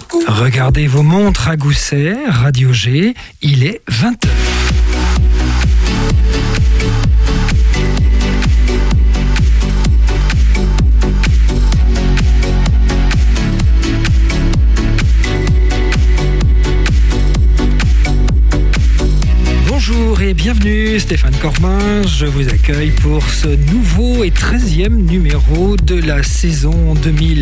Regardez vos montres à gousset, Radio G, il est 20h. Bonjour et bienvenue, Stéphane Corbin, je vous accueille pour ce nouveau et 13e numéro de la saison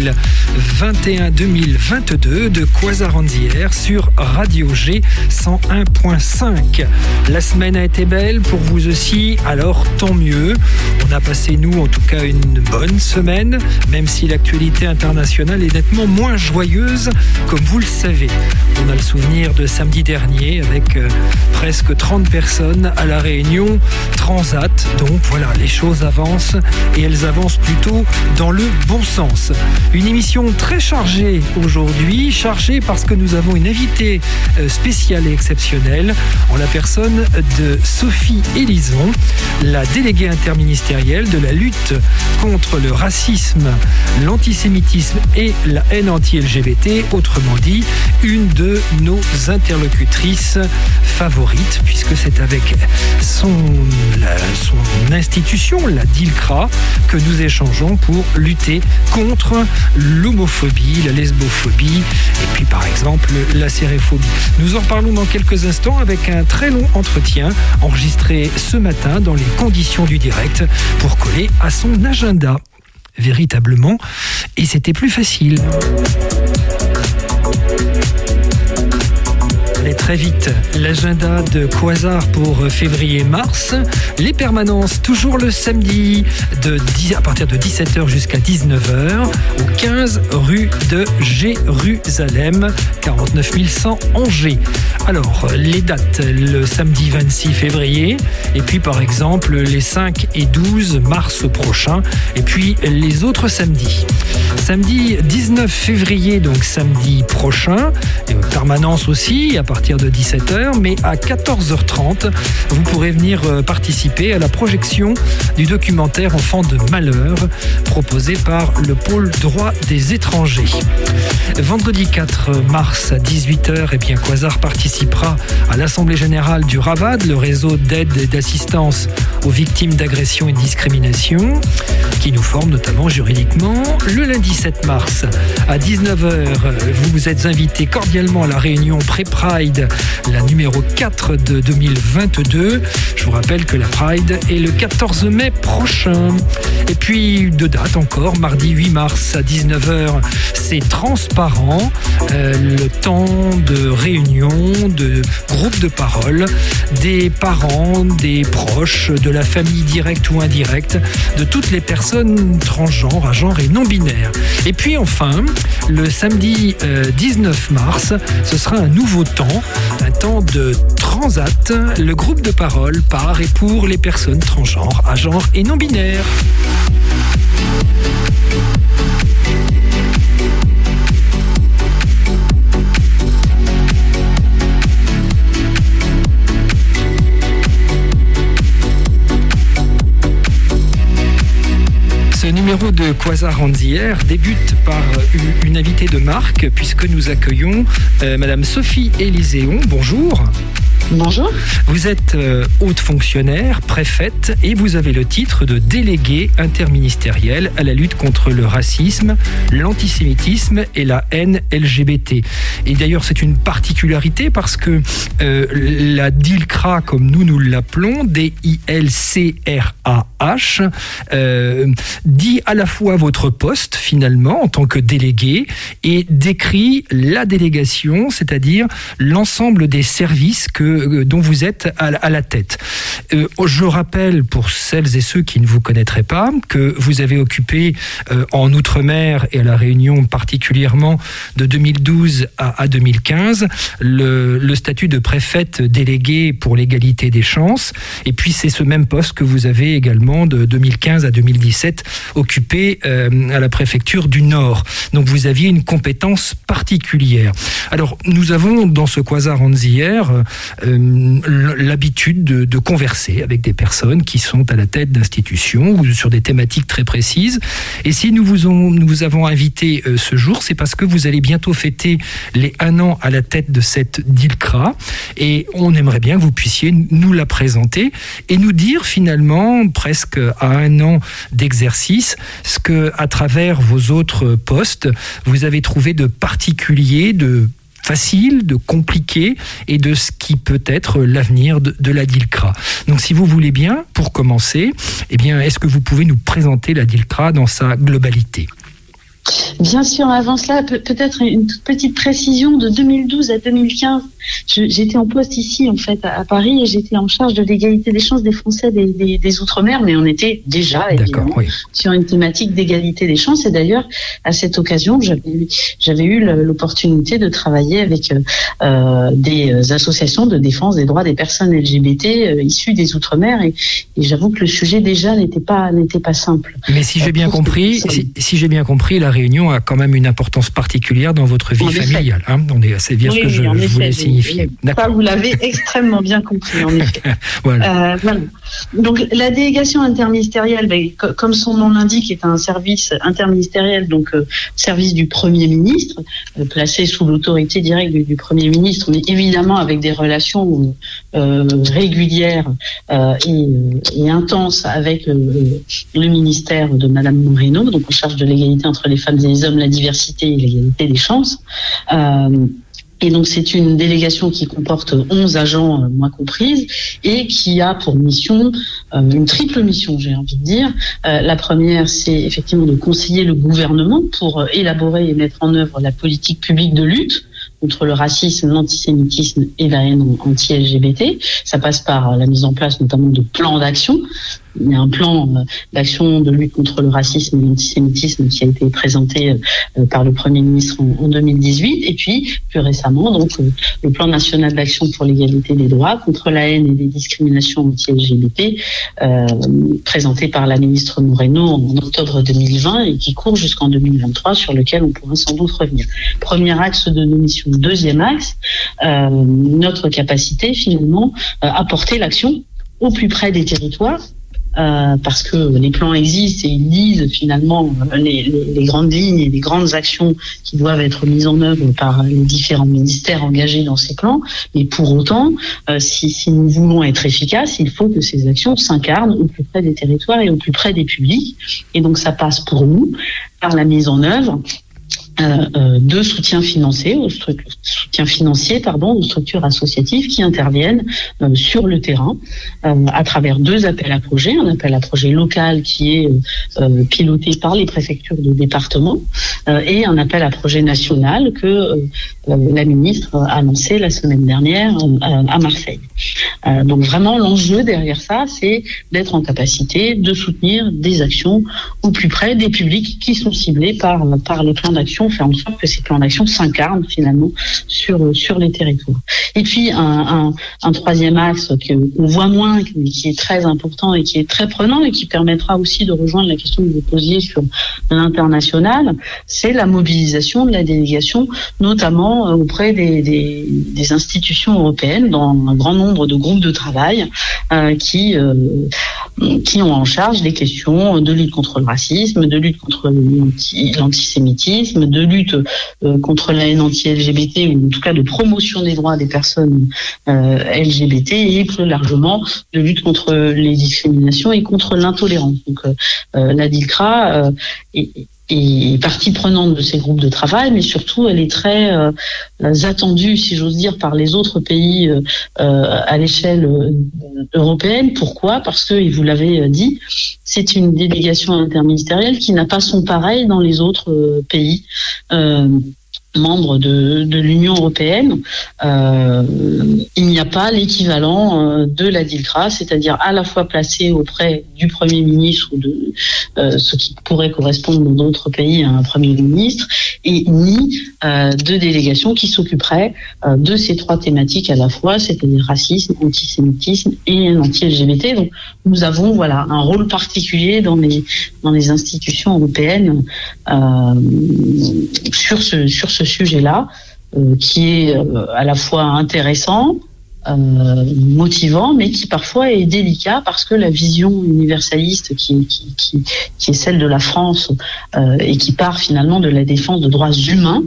2021-2022 de Quasar on the Air sur Radio G 101.5. La semaine a été belle pour vous aussi, alors tant mieux. On a passé, nous, en tout cas, une bonne semaine, même si l'actualité internationale est nettement moins joyeuse, comme vous le savez. On a le souvenir de samedi dernier avec presque 30 personnes à La Réunion, Transat. Donc voilà, les choses avancent et elles avancent plutôt dans le bon sens. Une émission très chargée aujourd'hui, chargée parce que nous avons une invitée spéciale et exceptionnelle en la personne de Sophie Élison, la déléguée interministérielle de la lutte contre le racisme, l'antisémitisme et la haine anti-LGBT, autrement dit, une de nos interlocutrices favorites, puisque c'est avec son institution, la DILCRA, que nous échangeons pour lutter contre l'homophobie, la lesbophobie et puis par exemple la séréphobie. Nous en reparlons dans quelques instants avec un très long entretien enregistré ce matin dans les conditions du direct pour coller à son agenda. Véritablement, et c'était plus facile. Très vite, l'agenda de Quasar pour février-mars. Les permanences, toujours le samedi, à partir de 17h jusqu'à 19h, au 15 rue de Jérusalem, 49 100 Angers. Alors, les dates, le samedi 26 février, et puis par exemple les 5 et 12 mars prochains, et puis les autres samedis. Samedi 19 février, donc samedi prochain, permanence aussi, à partir de 17h, mais à 14h30, vous pourrez venir participer à la projection du documentaire Enfants de malheur, proposé par le pôle droit des étrangers. Vendredi 4 mars à 18h, eh bien, Quasar participera à l'Assemblée Générale du RAVAD, le réseau d'aide et d'assistance aux victimes d'agression et de discrimination, qui nous forme notamment juridiquement. Le lundi 7 mars à 19h, vous êtes invités cordialement à la réunion Pré-Pride, la numéro 4 de 2022. Je vous rappelle que la Pride est le 14 mai prochain. Et puis, deux dates encore, mardi 8 mars à 19h, c'est transparent, le temps de réunion, de groupe de parole, des parents, des proches, de la famille directe ou indirecte, de toutes les personnes transgenres, à genre et non-binaires. Et puis enfin, le samedi 19 mars, ce sera un nouveau temps, un temps de Transat, le groupe de parole par et pour les personnes transgenres, à genre et non-binaires. Ce numéro de Quasar on the Air débute par une invitée de marque, puisque nous accueillons Madame Sophie Élison. Bonjour. Bonjour. Vous êtes haute fonctionnaire, préfète, et vous avez le titre de déléguée interministérielle à la lutte contre le racisme, l'antisémitisme et la haine LGBT. Et d'ailleurs, c'est une particularité parce que la DILCRA, comme nous l'appelons, D-I-L-C-R-A-H, dit à la fois votre poste, finalement, en tant que délégué, et décrit la délégation, c'est-à-dire l'ensemble des services dont vous êtes à la tête. Je rappelle, pour celles et ceux qui ne vous connaîtraient pas, que vous avez occupé en Outre-mer et à La Réunion particulièrement de 2012 à 2015 le statut de préfète déléguée pour l'égalité des chances. Et puis c'est ce même poste que vous avez également de 2015 à 2017 occupé à la préfecture du Nord. Donc vous aviez une compétence particulière. Alors nous avons dans ce Quasar on the Air l'habitude de converser avec des personnes qui sont à la tête d'institutions ou sur des thématiques très précises. Et si nous vous avons invité ce jour, c'est parce que vous allez bientôt fêter les 1 an à la tête de cette DILCRA, et on aimerait bien que vous puissiez nous la présenter et nous dire finalement, presque à 1 an d'exercice, ce que, à travers vos autres postes, vous avez trouvé de particulier, de facile, de compliqué, et de ce qui peut être l'avenir de la DILCRA. Donc si vous voulez bien, pour commencer, eh bien, est-ce que vous pouvez nous présenter la DILCRA dans sa globalité ? Bien sûr, avant cela, peut-être une toute petite précision. De 2012 à 2015, j'étais en poste ici, en fait, à Paris, et j'étais en charge de l'égalité des chances des Français des Outre-mer, mais on était déjà, évidemment, sur une thématique d'égalité des chances. Et d'ailleurs, à cette occasion, j'avais eu l'opportunité de travailler avec des associations de défense des droits des personnes LGBT issues des Outre-mer, et j'avoue que le sujet déjà n'était pas simple. Mais si j'ai bien compris, la Réunion a quand même une importance particulière dans votre vie familiale. Hein, c'est bien ce que je voulais signifier. Ça, vous l'avez extrêmement bien compris, en effet. Voilà. Donc, la délégation interministérielle, comme son nom l'indique, est un service interministériel, donc service du Premier ministre, placé sous l'autorité directe du Premier ministre, mais évidemment avec des relations régulières et intenses avec le ministère de Madame Moreno, donc en charge de l'égalité entre les femmes et les hommes, la diversité et l'égalité des chances. Et donc, c'est une délégation qui comporte 11 agents, moi comprise, et qui a pour mission, une triple mission, j'ai envie de dire. La première, c'est effectivement de conseiller le gouvernement pour élaborer et mettre en œuvre la politique publique de lutte contre le racisme, l'antisémitisme et la haine anti-LGBT. Ça passe par la mise en place notamment de plans d'action. Il y a un plan d'action de lutte contre le racisme et l'antisémitisme qui a été présenté par le Premier ministre en 2018. Et puis, plus récemment, donc, le plan national d'action pour l'égalité des droits contre la haine et les discriminations anti-LGBT, présenté par la ministre Moreno en octobre 2020 et qui court jusqu'en 2023, sur lequel on pourra sans doute revenir. Premier axe de nos missions. Deuxième axe, notre capacité finalement à porter l'action au plus près des territoires. Parce que les plans existent et ils disent finalement les grandes lignes et les grandes actions qui doivent être mises en œuvre par les différents ministères engagés dans ces plans. Mais pour autant, si nous voulons être efficaces, il faut que ces actions s'incarnent au plus près des territoires et au plus près des publics. Et donc ça passe pour nous par la mise en œuvre de soutien financier aux structures associatives qui interviennent sur le terrain à travers 2 appels à projets. Un appel à projet local qui est piloté par les préfectures de département et un appel à projet national que la ministre a lancé la semaine dernière à Marseille. Donc vraiment l'enjeu derrière ça, c'est d'être en capacité de soutenir des actions au plus près des publics qui sont ciblés par les plans d'action, faire en sorte que ces plans d'action s'incarnent finalement sur les territoires. Et puis un troisième axe qu'on voit moins, mais qui est très important et qui est très prenant et qui permettra aussi de rejoindre la question que vous posiez sur l'international, c'est la mobilisation de la délégation, notamment auprès des institutions européennes, dans un grand nombre de groupes de travail qui ont en charge les questions de lutte contre le racisme, de lutte contre l'antisémitisme, de lutte contre la haine anti-LGBT, ou en tout cas de promotion des droits des personnes LGBT, et plus largement de lutte contre les discriminations et contre l'intolérance. Donc la DILCRA est partie prenante de ces groupes de travail, mais surtout elle est très attendue, si j'ose dire, par les autres pays à l'échelle européenne. Pourquoi ? Parce que, et vous l'avez dit, c'est une délégation interministérielle qui n'a pas son pareil dans les autres pays membres de l'Union européenne. Il n'y a pas l'équivalent de la DILCRA, c'est-à-dire à la fois placé auprès du Premier ministre ou de ce qui pourrait correspondre dans d'autres pays à un Premier ministre, et ni de délégations qui s'occuperaient de ces 3 thématiques à la fois, c'est-à-dire racisme, antisémitisme et anti-LGBT. Donc nous avons un rôle particulier dans les institutions européennes sur ce sujet-là, qui est à la fois intéressant, motivant, mais qui parfois est délicat parce que la vision universaliste qui est celle de la France et qui part finalement de la défense de droits humains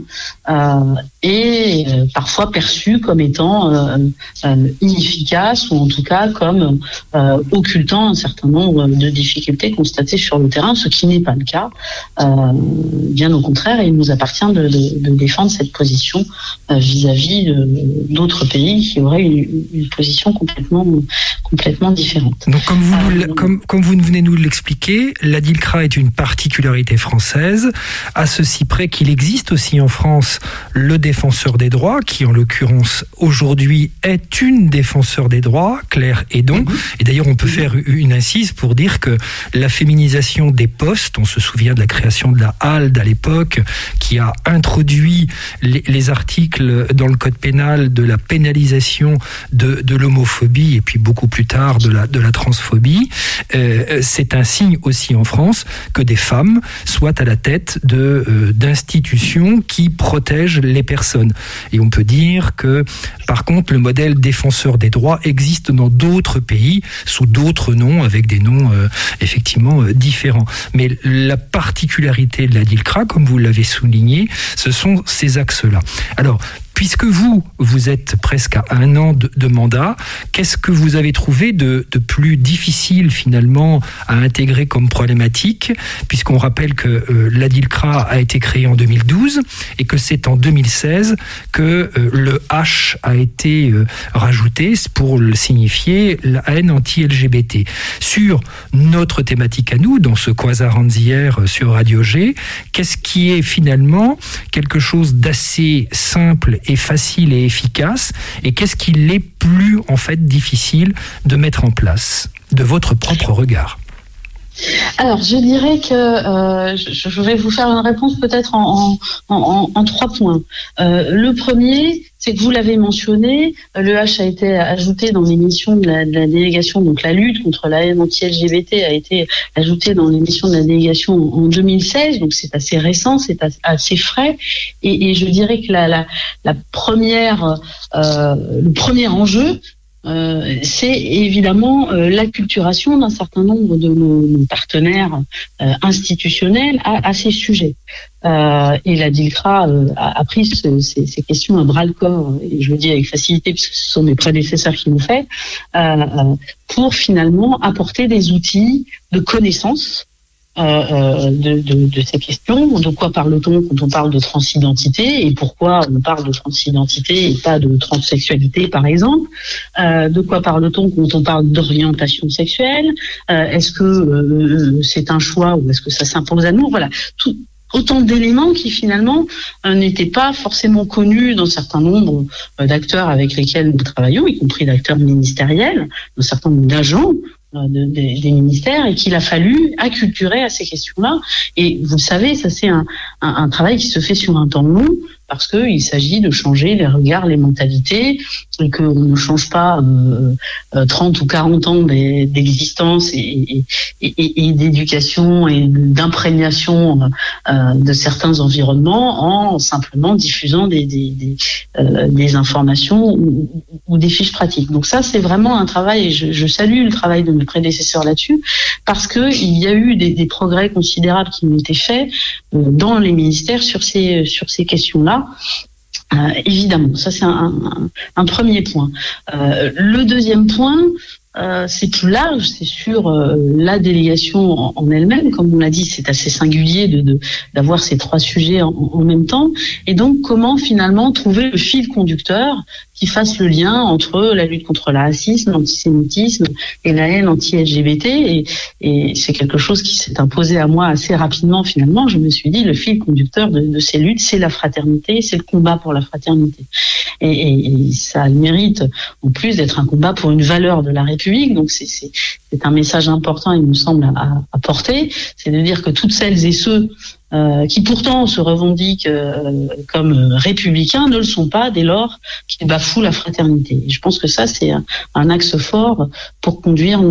est parfois perçue comme étant inefficace ou en tout cas comme occultant un certain nombre de difficultés constatées sur le terrain, ce qui n'est pas le cas. Bien au contraire, il nous appartient de défendre cette position vis-à-vis d'autres pays qui auraient une position complètement différente. Donc, comme vous venez nous l'expliquer, la DILCRA est une particularité française, à ceci près qu'il existe aussi en France le défenseur des droits, qui en l'occurrence aujourd'hui est une défenseur des droits, Claire Hédon. Et d'ailleurs, on peut faire une incise pour dire que la féminisation des postes, on se souvient de la création de la HALD à l'époque, qui a introduit les articles dans le code pénal de la pénalisation de l'homophobie et puis beaucoup plus tard de la transphobie. C'est un signe aussi en France que des femmes soient à la tête d'institutions qui protègent les personnes. Et on peut dire que, par contre, le modèle défenseur des droits existe dans d'autres pays sous d'autres noms, avec des noms effectivement différents. Mais la particularité de la DILCRA, comme vous l'avez souligné, ce sont ces axes-là. Alors, puisque vous êtes presque à 1 an de mandat, qu'est-ce que vous avez trouvé de plus difficile finalement à intégrer comme problématique, puisqu'on rappelle que la DILCRA a été créée en 2012 et que c'est en 2016 que le H a été rajouté pour signifier la haine anti-LGBT. Sur notre thématique à nous, dans ce Quasar Anzière sur Radio G, qu'est-ce qui est finalement quelque chose d'assez simple et facile et efficace, et qu'est-ce qui l'est plus en fait difficile de mettre en place, de votre propre regard? Alors, je dirais que je vais vous faire une réponse peut-être en 3 points. Le premier, c'est que vous l'avez mentionné, le H a été ajouté dans l'émission de la délégation, donc la lutte contre la haine anti-LGBT a été ajoutée dans l'émission de la délégation en 2016, donc c'est assez récent, c'est assez frais, et je dirais que le premier enjeu, c'est évidemment l'acculturation d'un certain nombre de nos partenaires institutionnels à ces sujets. Et la DILCRA a pris ces questions à bras-le-corps, et je le dis avec facilité puisque ce sont mes prédécesseurs qui l'ont fait, pour finalement apporter des outils de connaissance de ces questions. De quoi parle-t-on quand on parle de transidentité, et pourquoi on parle de transidentité et pas de transsexualité par exemple? De quoi parle-t-on quand on parle d'orientation sexuelle? Est-ce que c'est un choix ou est-ce que ça s'impose à nous? Voilà, autant d'éléments qui finalement n'étaient pas forcément connus d'un certain nombre d'acteurs avec lesquels nous travaillons, y compris d'acteurs ministériels, d'un certain nombre d'agents des ministères, et qu'il a fallu acculturer à ces questions-là. Et vous le savez, ça c'est un travail qui se fait sur un temps long, parce qu'il s'agit de changer les regards, les mentalités, et qu'on ne change pas 30 ou 40 ans d'existence et d'éducation et d'imprégnation de certains environnements en simplement diffusant des informations ou des fiches pratiques. Donc ça, c'est vraiment un travail, et je salue le travail de mes prédécesseurs là-dessus, parce qu'il y a eu des progrès considérables qui ont été faits dans les ministères sur ces questions-là. Évidemment, ça c'est un premier point. Le deuxième point, c'est plus large, c'est sur la délégation en elle-même. Comme on l'a dit, c'est assez singulier d'avoir ces 3 sujets en même temps. Et donc, comment finalement trouver le fil conducteur qui fasse le lien entre la lutte contre le racisme, l'antisémitisme et la haine anti-LGBT. Et c'est quelque chose qui s'est imposé à moi assez rapidement finalement. Je me suis dit, le fil conducteur de ces luttes, c'est la fraternité, c'est le combat pour la fraternité. Et ça a le mérite, en plus, d'être un combat pour une valeur de la République. Donc c'est un message important, il me semble, à porter. C'est de dire que toutes celles et ceux qui pourtant se revendiquent comme républicains ne le sont pas dès lors qu'ils bafouent la fraternité. Et je pense que ça, c'est un axe fort pour conduire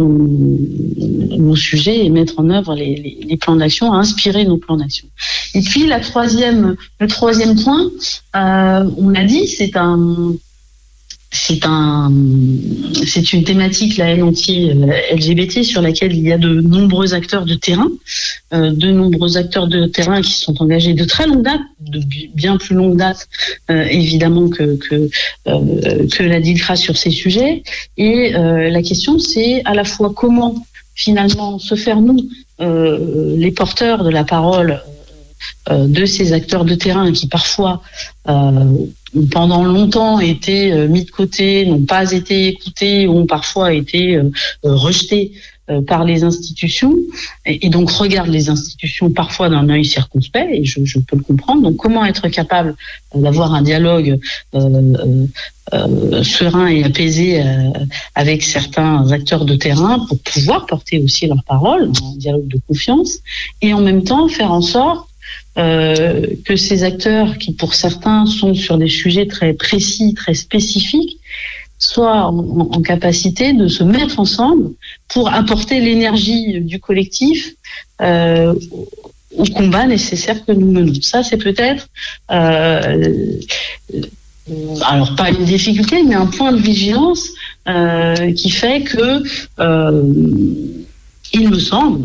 nos sujets et mettre en œuvre les plans d'action, à inspirer nos plans d'action. Et puis le troisième point, on l'a dit, c'est c'est une thématique, la haine anti-LGBT, sur laquelle il y a de nombreux acteurs de terrain, qui sont engagés de très longue date, de bien plus longue date, évidemment que la DILCRA sur ces sujets. Et la question, c'est à la fois comment finalement se faire nous, les porteurs de la parole de ces acteurs de terrain qui parfois pendant longtemps été mis de côté, n'ont pas été écoutés, ont parfois été rejetés par les institutions, et donc regardent les institutions parfois d'un œil circonspect, et je peux le comprendre. Donc comment être capable d'avoir un dialogue serein et apaisé avec certains acteurs de terrain pour pouvoir porter aussi leur parole, un dialogue de confiance, et en même temps faire en sorte que ces acteurs, qui pour certains sont sur des sujets très précis, très spécifiques, soient en capacité de se mettre ensemble pour apporter l'énergie du collectif au combat nécessaire que nous menons. Ça, c'est peut-être, alors pas une difficulté, mais un point de vigilance qui fait que, il me semble,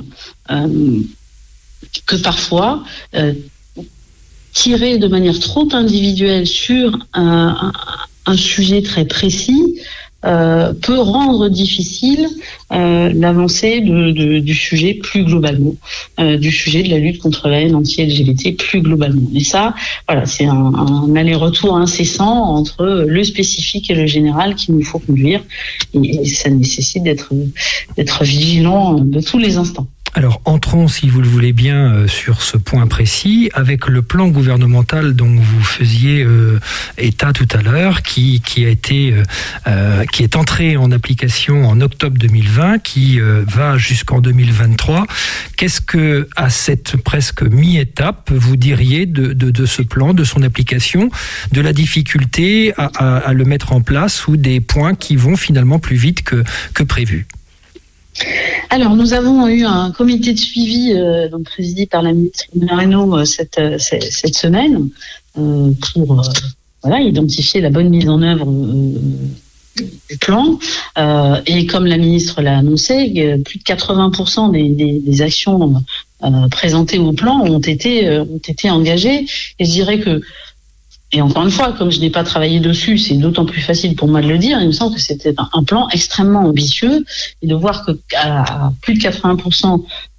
que parfois, tirer de manière trop individuelle sur un sujet très précis peut rendre difficile l'avancée du sujet plus globalement, du sujet de la lutte contre la haine anti-LGBT plus globalement. Et ça, voilà, c'est un aller-retour incessant entre le spécifique et le général qu'il nous faut conduire, et ça nécessite d'être vigilant de tous les instants. Alors, entrons, si vous le voulez bien, sur ce point précis, avec le plan gouvernemental dont vous faisiez état tout à l'heure, qui est entré en application en octobre 2020, qui va jusqu'en 2023. Qu'est-ce que, à cette presque mi-étape, vous diriez de ce plan, de son application, de la difficulté à le mettre en place, ou des points qui vont finalement plus vite que prévu? Alors, nous avons eu un comité de suivi donc présidé par la ministre Marino cette semaine pour identifier la bonne mise en œuvre du plan. Et comme la ministre l'a annoncé, plus de 80% des actions présentées au plan ont été engagées. Et je dirais que, et encore une fois, comme je n'ai pas travaillé dessus, c'est d'autant plus facile pour moi de le dire. Il me semble que c'était un plan extrêmement ambitieux, et de voir que à plus de 80%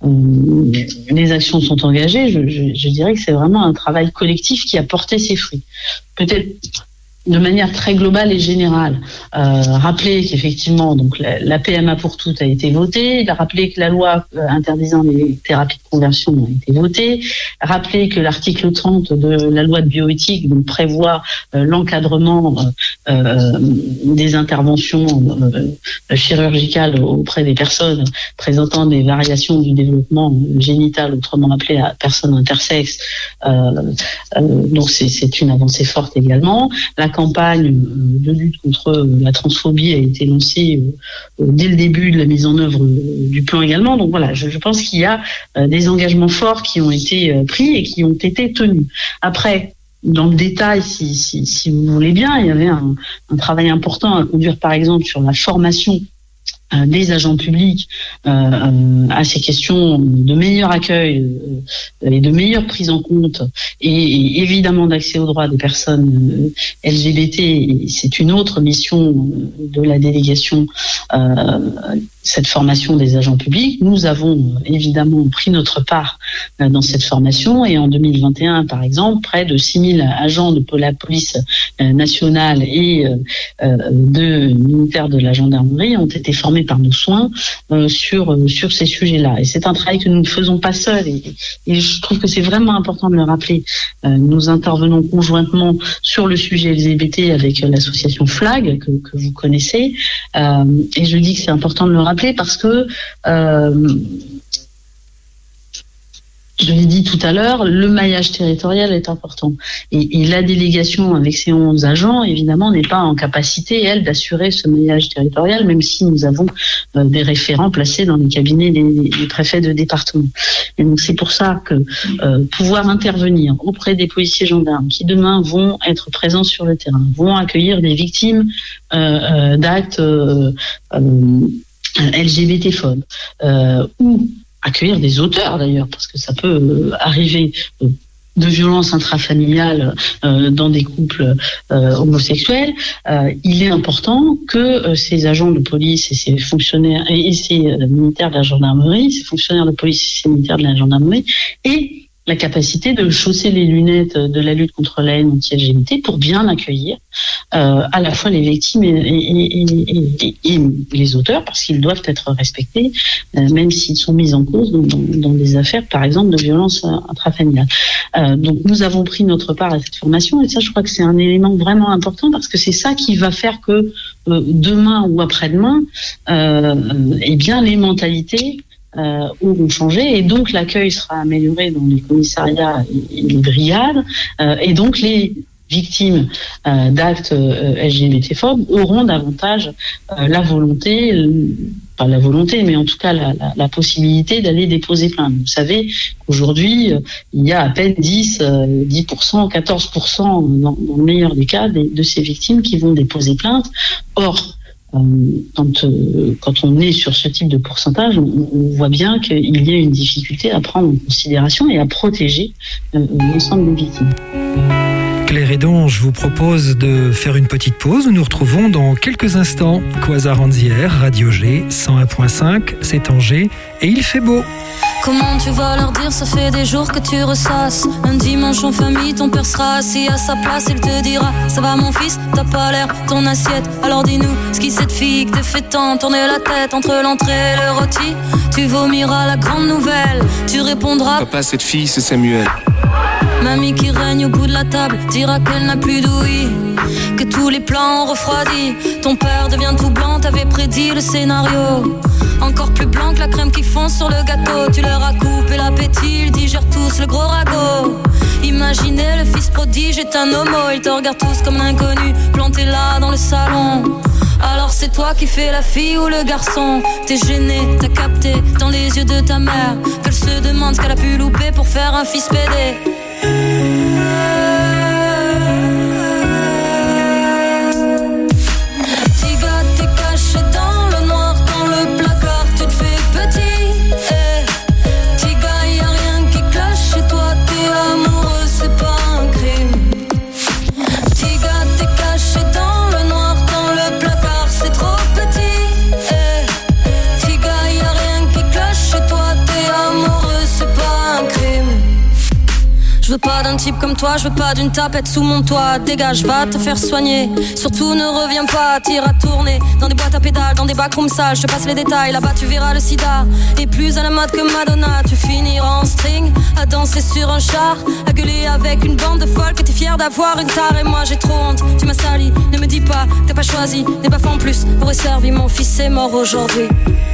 les actions sont engagées, je dirais que c'est vraiment un travail collectif qui a porté ses fruits. Peut-être de manière très globale et générale, rappeler qu'effectivement, donc la PMA pour toutes a été votée, rappeler que la loi interdisant les thérapies de conversion a été votée, rappeler que l'article 30 de la loi de bioéthique donc prévoit l'encadrement des interventions chirurgicales auprès des personnes présentant des variations du développement génital, autrement appelé à personnes intersexes. Donc c'est une avancée forte également. La campagne de lutte contre la transphobie a été lancée dès le début de la mise en œuvre du plan également. Donc voilà, je pense qu'il y a des engagements forts qui ont été pris et qui ont été tenus. Après, dans le détail, si vous voulez bien, il y avait un travail important à conduire, par exemple, sur la formation des agents publics à ces questions de meilleur accueil et de meilleure prise en compte, et évidemment d'accès aux droits des personnes LGBT. C'est une autre mission de la délégation, cette formation des agents publics. Nous avons évidemment pris notre part dans cette formation, et en 2021, par exemple, près de 6000 agents de la police nationale et de militaires de la gendarmerie ont été formés par nos soins sur ces sujets-là. Et c'est un travail que nous ne faisons pas seuls, et je trouve que c'est vraiment important de le rappeler. Nous intervenons conjointement sur le sujet LGBT avec l'association FLAG que vous connaissez, et je dis que c'est important de le rappeler parce que Je l'ai dit tout à l'heure, le maillage territorial est important. Et la délégation, avec ses 11 agents, évidemment, n'est pas en capacité, elle, d'assurer ce maillage territorial, même si nous avons des référents placés dans les cabinets des préfets de département. Et donc, c'est pour ça que pouvoir intervenir auprès des policiers gendarmes qui, demain, vont être présents sur le terrain, vont accueillir des victimes d'actes LGBT-phobes ou accueillir des auteurs d'ailleurs, parce que ça peut arriver de violences intrafamiliales dans des couples homosexuels. Il est important que ces agents de police et ces fonctionnaires et ces militaires de la gendarmerie, ces fonctionnaires de police et ces militaires de la gendarmerie aient la capacité de chausser les lunettes de la lutte contre la haine anti-LGBT pour bien accueillir à la fois les victimes et les auteurs, parce qu'ils doivent être respectés, même s'ils sont mis en cause dans des affaires, par exemple, de violences intrafamiliales. Donc nous avons pris notre part à cette formation, et ça, je crois que c'est un élément vraiment important, parce que c'est ça qui va faire que demain ou après-demain, eh bien, les mentalités auront changé, et donc l'accueil sera amélioré dans les commissariats et les brigades, et donc les victimes d'actes LGBT-phobes auront davantage la volonté, pas la volonté, mais en tout cas la possibilité d'aller déposer plainte. Vous savez qu'aujourd'hui, il y a à peine 10%, 14% dans le meilleur des cas de ces victimes qui vont déposer plainte. Or, quand on est sur ce type de pourcentage, on voit bien qu'il y a une difficulté à prendre en considération et à protéger l'ensemble des victimes. Claire Hédon, je vous propose de faire une petite pause. Nous nous retrouvons dans quelques instants. Quasar Anzière, Radio G, 101.5, c'est Angers, et il fait beau. Comment tu vas leur dire, ça fait des jours que tu ressasses. Un dimanche en famille, ton père sera assis à sa place. Il te dira, ça va mon fils, t'as pas l'air ton assiette. Alors dis-nous, ce qui cette fille que te fait tant tourner la tête entre l'entrée et le rôti. Tu vomiras la grande nouvelle, tu répondras, papa, cette fille c'est Samuel. Mamie qui règne au bout de la table dira qu'elle n'a plus d'ouïe, que tous les plans ont refroidi. Ton père devient tout blanc, t'avais prédit le scénario. Encore plus blanc que la crème qui fond sur le gâteau. Tu leur as coupé l'appétit, ils digèrent tous le gros ragot. Imaginez le fils prodige est un homo. Ils te regardent tous comme un inconnu, planté là dans le salon. Alors c'est toi qui fais la fille ou le garçon. T'es gêné, t'as capté dans les yeux de ta mère qu'elle se demande ce qu'elle a pu louper pour faire un fils pédé. Tiga, t'es caché dans le noir, dans le placard, tu te fais petit. Tiga, y'a rien qui cloche chez toi, t'es amoureux, c'est pas un crime. Tiga, t'es caché dans le noir, dans le placard, c'est trop petit. Tiga, y'a rien qui cloche chez toi, t'es amoureux, c'est pas un crime. Je veux pas d'un type comme toi, je veux pas d'une tapette sous mon toit. Dégage, va te faire soigner. Surtout ne reviens pas, t'iras tourner dans des boîtes à pédales, dans des backrooms sales. Je te passe les détails, là-bas tu verras le sida. Et plus à la mode que Madonna, tu finiras en string, à danser sur un char, à gueuler avec une bande de folles que t'es fier d'avoir une tare. Et moi j'ai trop honte, tu m'as sali. Ne me dis pas, t'as pas choisi, des baffes en plus aurait servi, mon fils est mort aujourd'hui.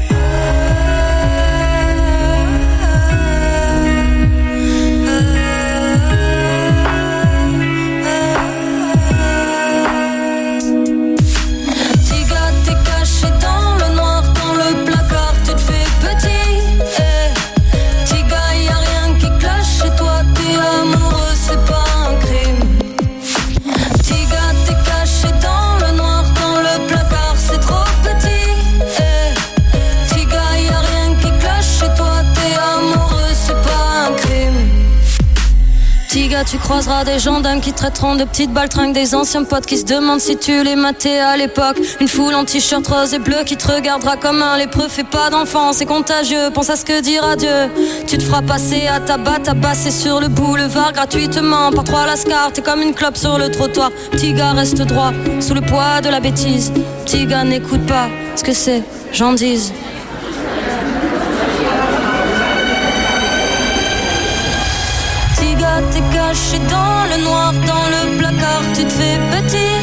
Tu croiseras des gendarmes qui traiteront de petites baltringues, des anciens potes qui se demandent si tu les matais à l'époque. Une foule en t-shirt rose et bleu qui te regardera comme un lépreux. Fais pas d'enfant, c'est contagieux, pense à ce que dira Dieu. Tu te feras passer à tabac, tabasser sur le boulevard gratuitement par 3 lascars. T'es comme une clope sur le trottoir. Petit gars reste droit, sous le poids de la bêtise. Petit gars n'écoute pas ce que c'est, j'en dise. T'es caché dans le noir, dans le placard, tu te fais petit.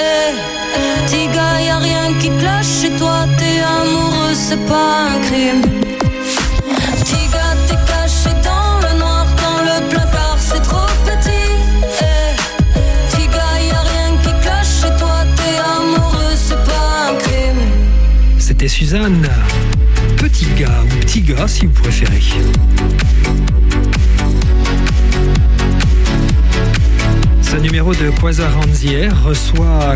Tiga, y'a rien qui cloche chez toi, t'es amoureux, c'est pas un crime. Tiga, t'es caché dans le noir. et Suzanne. Petit gars ou petit gars si vous préférez. Ce numéro de Quasar Ranzière reçoit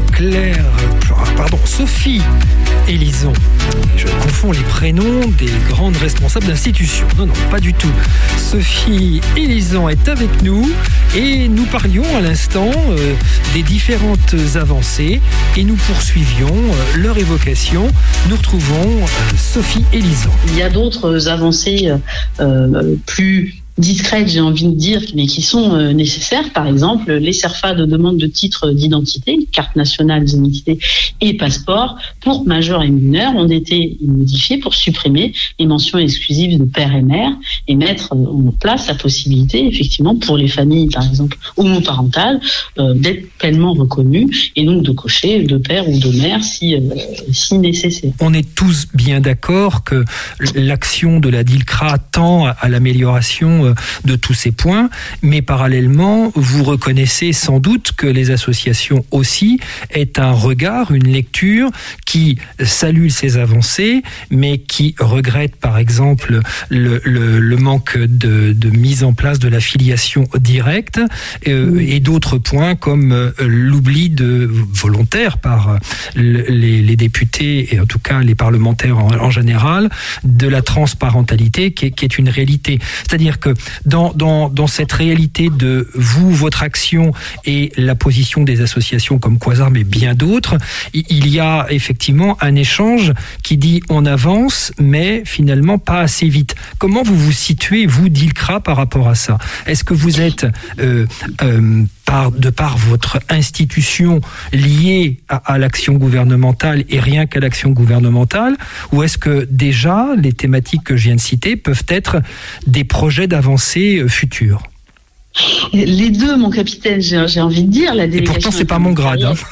Sophie Élison. Je confonds les prénoms des grandes responsables d'institutions. Non, pas du tout. Sophie Élison est avec nous et nous parlions à l'instant des différentes avancées et nous poursuivions leur évocation. Nous retrouvons Sophie Élison. Il y a d'autres avancées plus discrètes, j'ai envie de dire, mais qui sont nécessaires. Par exemple, les CERFA de demande de titre d'identité, carte nationale d'identité et passeport pour majeurs et mineurs ont été modifiés pour supprimer les mentions exclusives de père et mère et mettre en place la possibilité, effectivement, pour les familles, par exemple, homoparentales, d'être pleinement reconnues et donc de cocher de père ou de mère si nécessaire. On est tous bien d'accord que l'action de la DILCRA tend à l'amélioration de tous ces points, mais parallèlement, vous reconnaissez sans doute que les associations aussi aient un regard, une lecture qui salue ces avancées, mais qui regrette par exemple le manque de mise en place de la filiation directe et d'autres points comme l'oubli volontaire par les députés et en tout cas les parlementaires en général de la transparentalité qui est une réalité. C'est-à-dire que dans cette réalité de votre action et la position des associations comme Quasar, mais bien d'autres, il y a effectivement un échange qui dit on avance, mais finalement pas assez vite. Comment vous vous situez, vous, DILCRA, par rapport à ça ? Est-ce que vous êtes, de par votre institution, liée à l'action gouvernementale et rien qu'à l'action gouvernementale, ou est-ce que déjà les thématiques que je viens de citer peuvent être des projets d'avancée futurs ? Les deux, mon capitaine, j'ai envie de dire. La délégation. Et pourtant, c'est pas mon grade. Hein.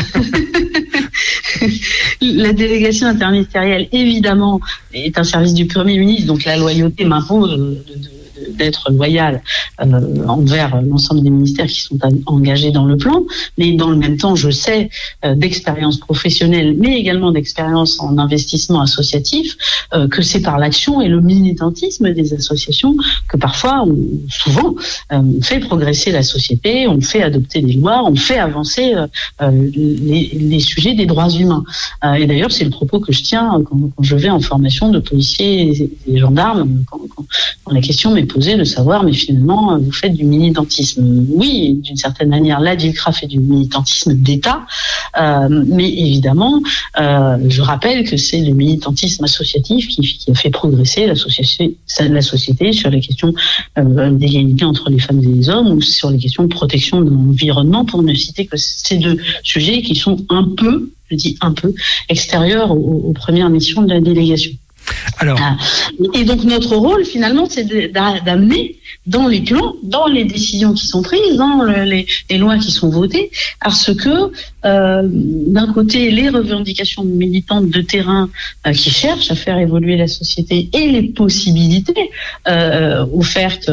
La délégation interministérielle, évidemment, est un service du Premier ministre, donc la loyauté m'impose d'être loyal envers l'ensemble des ministères qui sont engagés dans le plan, mais dans le même temps, je sais d'expérience professionnelle, mais également d'expérience en investissement associatif, que c'est par l'action et le militantisme des associations que parfois, souvent, on fait progresser la société, on fait adopter des lois, on fait avancer les sujets des droits humains. Et d'ailleurs, c'est le propos que je tiens quand je vais en formation de policiers et gendarmes, quand la question m'est posée de savoir, mais finalement, vous faites du militantisme. Oui, d'une certaine manière, la DILCRA fait du militantisme d'État, mais évidemment, je rappelle que c'est le militantisme associatif qui a fait progresser la société sur les questions d'égalité entre les femmes et les hommes ou sur les questions de protection de l'environnement, pour ne citer que ces deux sujets qui sont je dis un peu, extérieurs aux premières missions de la délégation. Alors. Et donc notre rôle finalement c'est d'amener dans les plans, dans les décisions qui sont prises, dans les lois qui sont votées, parce que d'un côté les revendications militantes de terrain qui cherchent à faire évoluer la société et les possibilités offertes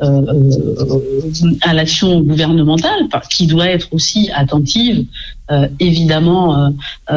à l'action gouvernementale, qui doit être aussi attentive évidemment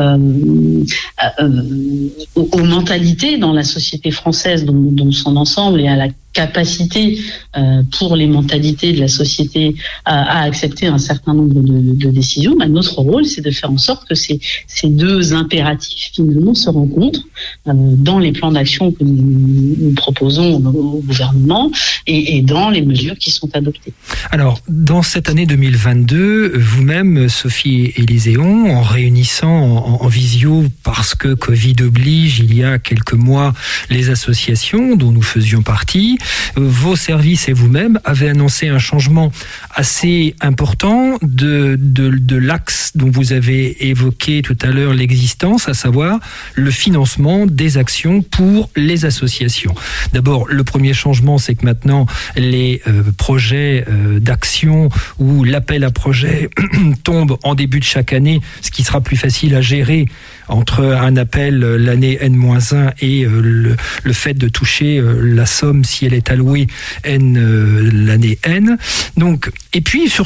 aux mentalités dans la société française dans son ensemble et à la capacité pour les mentalités de la société à accepter un certain nombre de décisions. Notre rôle, c'est de faire en sorte que ces deux impératifs finalement se rencontrent dans les plans d'action que nous proposons au gouvernement et dans les mesures qui sont adoptées. Alors, dans cette année 2022, vous-même, Sophie Élyséon, en réunissant en visio, parce que Covid oblige, il y a quelques mois, les associations dont nous faisions partie, vos services et vous-même avez annoncé un changement assez important de l'axe dont vous avez évoqué tout à l'heure l'existence, à savoir le financement des actions pour les associations. D'abord, le premier changement, c'est que maintenant, les projets d'action ou l'appel à projet tombe en début de chaque année, ce qui sera plus facile à gérer entre un appel l'année N-1 et le fait de toucher la somme si elle est allouée l'année N. Donc, et puis surtout,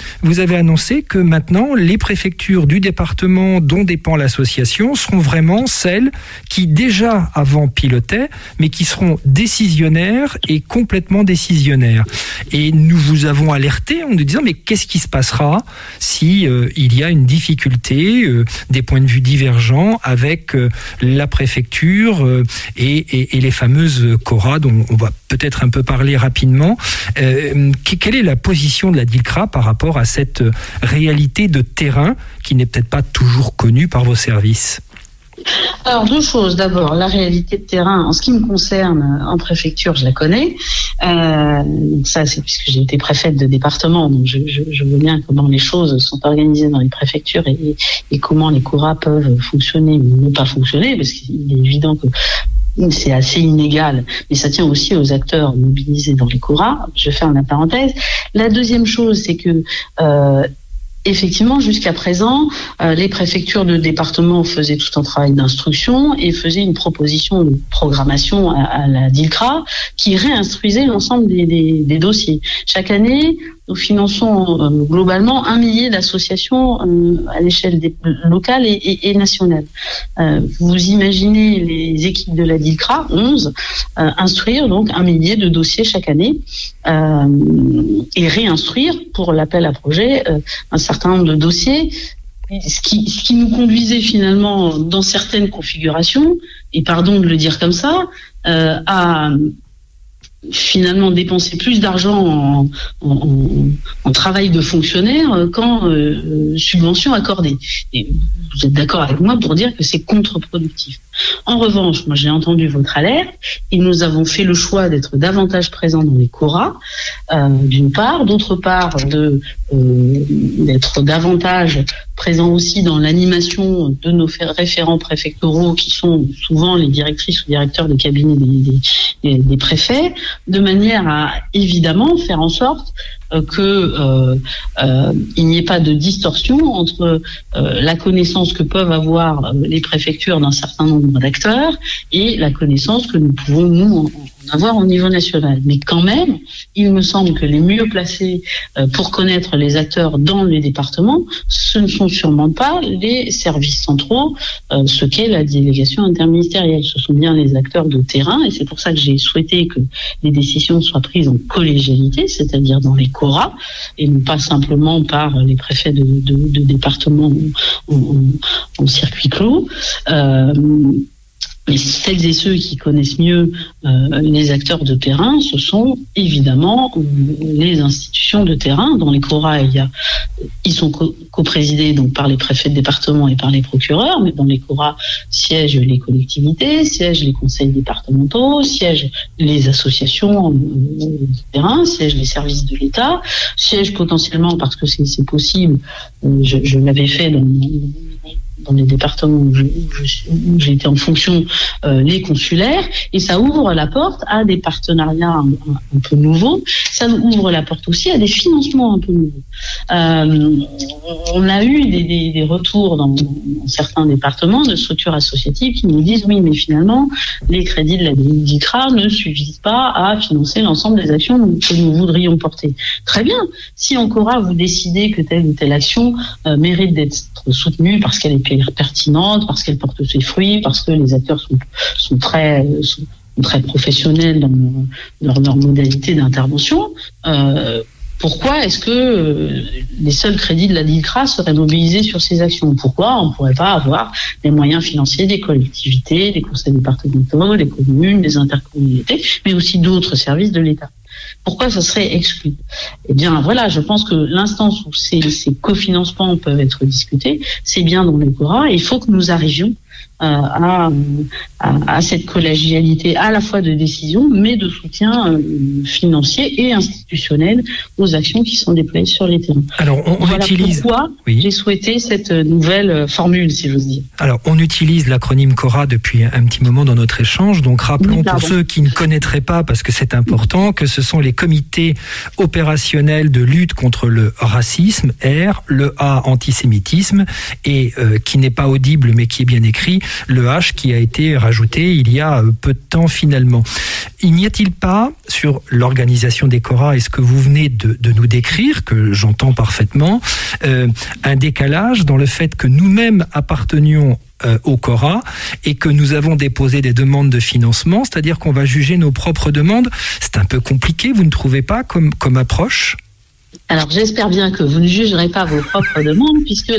vous avez annoncé que maintenant, les préfectures du département dont dépend l'association seront vraiment celles qui déjà avant pilotaient, mais qui seront décisionnaires et complètement décisionnaires. Et nous vous avons alerté en nous disant, mais qu'est-ce qui se passera si il y a une difficulté, des points de vue divergents avec la préfecture et les fameuses CORA dont on va peut-être un peu parler rapidement. Quelle est la position de la DILCRA par rapport à cette réalité de terrain qui n'est peut-être pas toujours connue par vos services ? Alors, deux choses. D'abord, la réalité de terrain, en ce qui me concerne, en préfecture, je la connais. Donc ça, c'est puisque j'ai été préfète de département, donc je vois bien comment les choses sont organisées dans les préfectures et comment les CORA peuvent fonctionner ou ne pas fonctionner, parce qu'il est évident que c'est assez inégal, mais ça tient aussi aux acteurs mobilisés dans les CORA. Je ferme la parenthèse. La deuxième chose, c'est que effectivement, jusqu'à présent, les préfectures de département faisaient tout un travail d'instruction et faisaient une proposition de programmation à la DILCRA qui réinstruisait l'ensemble des dossiers. Chaque année, nous finançons globalement 1 millier d'associations à l'échelle locale et nationale. Vous imaginez les équipes de la DILCRA, 11, instruire donc 1 millier de dossiers chaque année et réinstruire pour l'appel à projet un certain nombre de dossiers. Ce qui nous conduisait finalement dans certaines configurations, et pardon de le dire comme ça, à finalement dépenser plus d'argent en travail de fonctionnaire qu'en subventions accordées. Et vous êtes d'accord avec moi pour dire que c'est contre-productif. En revanche, moi j'ai entendu votre alerte et nous avons fait le choix d'être davantage présents dans les CORA, d'une part, d'autre part d'être davantage présents aussi dans l'animation de nos référents préfectoraux qui sont souvent les directrices ou directeurs de cabinet des préfets, de manière à évidemment faire en sorte que il n'y ait pas de distorsion entre la connaissance que peuvent avoir les préfectures d'un certain nombre d'acteurs et la connaissance que nous pouvons nous en avoir au niveau national. Mais quand même, il me semble que les mieux placés pour connaître les acteurs dans les départements, ce ne sont sûrement pas les services centraux, ce qu'est la délégation interministérielle. Ce sont bien les acteurs de terrain et c'est pour ça que j'ai souhaité que les décisions soient prises en collégialité, c'est-à-dire dans les CORA et non pas simplement par les préfets de département en circuit clos. Mais celles et ceux qui connaissent mieux les acteurs de terrain, ce sont évidemment les institutions de terrain. Dans les CORA, ils sont coprésidés donc par les préfets de département et par les procureurs, mais dans les CORA siègent les collectivités, siègent les conseils départementaux, siègent les associations de terrain, siègent les services de l'État, siègent potentiellement, parce que c'est possible, je l'avais fait dans les départements où j'ai été en fonction, les consulaires, et ça ouvre la porte à des partenariats un peu nouveaux, ça ouvre la porte aussi à des financements un peu nouveaux. On a eu des retours dans certains départements de structures associatives qui nous disent oui, mais finalement, les crédits de la DILCRA ne suffisent pas à financer l'ensemble des actions que nous voudrions porter. Très bien, si en CORA vous décidez que telle ou telle action mérite d'être soutenue parce qu'elle est pertinente, parce qu'elle porte ses fruits, parce que les acteurs sont très professionnels dans leur modalité d'intervention, pourquoi est-ce que les seuls crédits de la DILCRA seraient mobilisés sur ces actions ? Pourquoi on ne pourrait pas avoir les moyens financiers des collectivités, des conseils départementaux, des communes, des intercommunalités, mais aussi d'autres services de l'État ? Pourquoi ça serait exclu ? Eh bien, voilà, je pense que l'instance où ces cofinancements peuvent être discutés, c'est bien dans les CORA. Il faut que nous arrivions à cette collégialité à la fois de décision, mais de soutien financier et institutionnel aux actions qui sont déployées sur les terrains. Alors, on utilise... pourquoi j'ai souhaité cette nouvelle formule, si j'ose dire. Alors, on utilise l'acronyme CORA depuis un petit moment dans notre échange, donc rappelons pour ceux qui ne connaîtraient pas, parce que c'est important, que ce sont les comités opérationnels de lutte contre le racisme, R, le A, antisémitisme, et qui n'est pas audible, mais qui est bien écrit, écrit le H qui a été rajouté il y a peu de temps finalement. Il n'y a-t-il pas, sur l'organisation des Cora et ce que vous venez de nous décrire, que j'entends parfaitement, un décalage dans le fait que nous-mêmes appartenions au Cora et que nous avons déposé des demandes de financement, c'est-à-dire qu'on va juger nos propres demandes? C'est un peu compliqué, vous ne trouvez pas, comme approche? Alors j'espère bien que vous ne jugerez pas vos propres demandes, puisque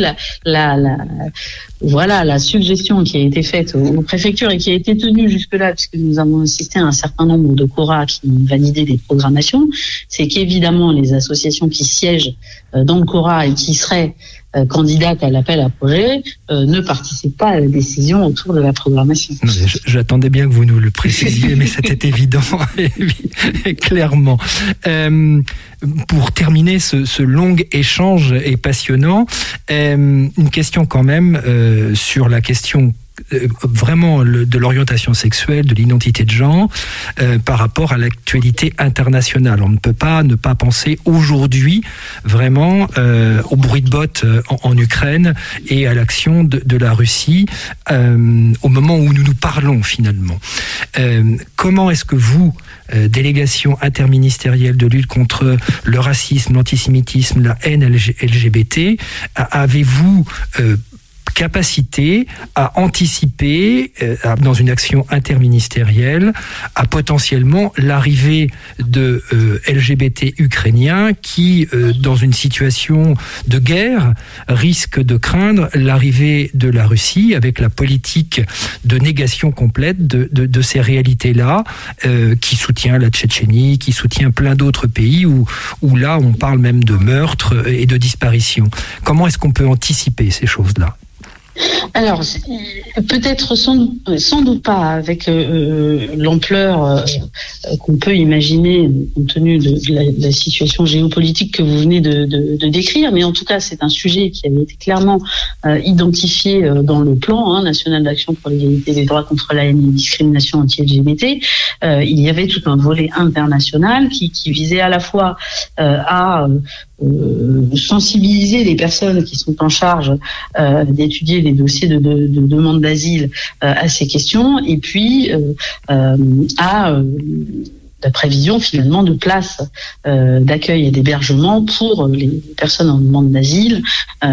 la suggestion qui a été faite aux préfectures et qui a été tenue jusque-là, puisque nous avons assisté à un certain nombre de Cora qui ont validé des programmations, c'est qu'évidemment les associations qui siègent dans le Cora et qui seraient candidates à l'appel à projet ne participent pas à la décision autour de la programmation. Non, j'attendais bien que vous nous le précisiez, mais c'était évident, clairement. Pour terminer ce long échange et passionnant, une question quand même sur la question vraiment de l'orientation sexuelle, de l'identité de genre, par rapport à l'actualité internationale. On ne peut pas ne pas penser aujourd'hui vraiment au bruit de bottes en Ukraine et à l'action de la Russie au moment où nous nous parlons finalement. Comment est-ce que vous, délégation interministérielle de lutte contre le racisme, l'antisémitisme, la haine LGBT, avez-vous capacité à anticiper dans une action interministérielle à potentiellement l'arrivée de LGBT ukrainiens qui, dans une situation de guerre, risquent de craindre l'arrivée de la Russie avec la politique de négation complète de ces réalités-là, qui soutient la Tchétchénie, qui soutient plein d'autres pays où là on parle même de meurtres et de disparitions. Comment est-ce qu'on peut anticiper ces choses-là ? Alors, peut-être sans doute pas avec l'ampleur qu'on peut imaginer compte tenu de la situation géopolitique que vous venez de décrire, mais en tout cas, c'est un sujet qui avait été clairement identifié dans le plan national d'action pour l'égalité des droits contre la haine et la discrimination anti-LGBT. Il y avait tout un volet international qui visait à la fois à sensibiliser les personnes qui sont en charge d'étudier les dossiers de demande d'asile à ces questions, et puis à la prévision finalement de places d'accueil et d'hébergement pour les personnes en demande d'asile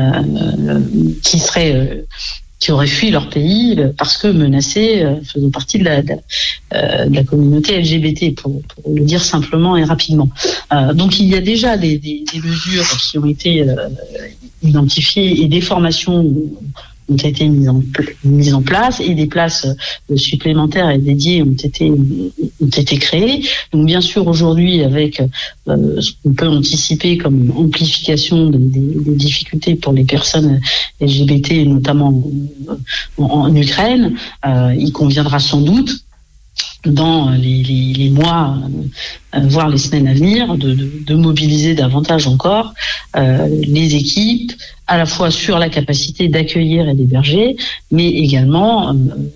qui auraient fui leur pays parce que menacés, faisant partie de la communauté LGBT, pour le dire simplement et rapidement. Donc il y a déjà des mesures qui ont été identifiées et des formations ont été mises en place et des places supplémentaires et dédiées ont été créées. Donc bien sûr aujourd'hui avec ce qu'on peut anticiper comme amplification des difficultés pour les personnes LGBT, notamment en Ukraine, il conviendra sans doute dans les mois, voire les semaines à venir, de mobiliser davantage encore les équipes, à la fois sur la capacité d'accueillir et d'héberger, mais également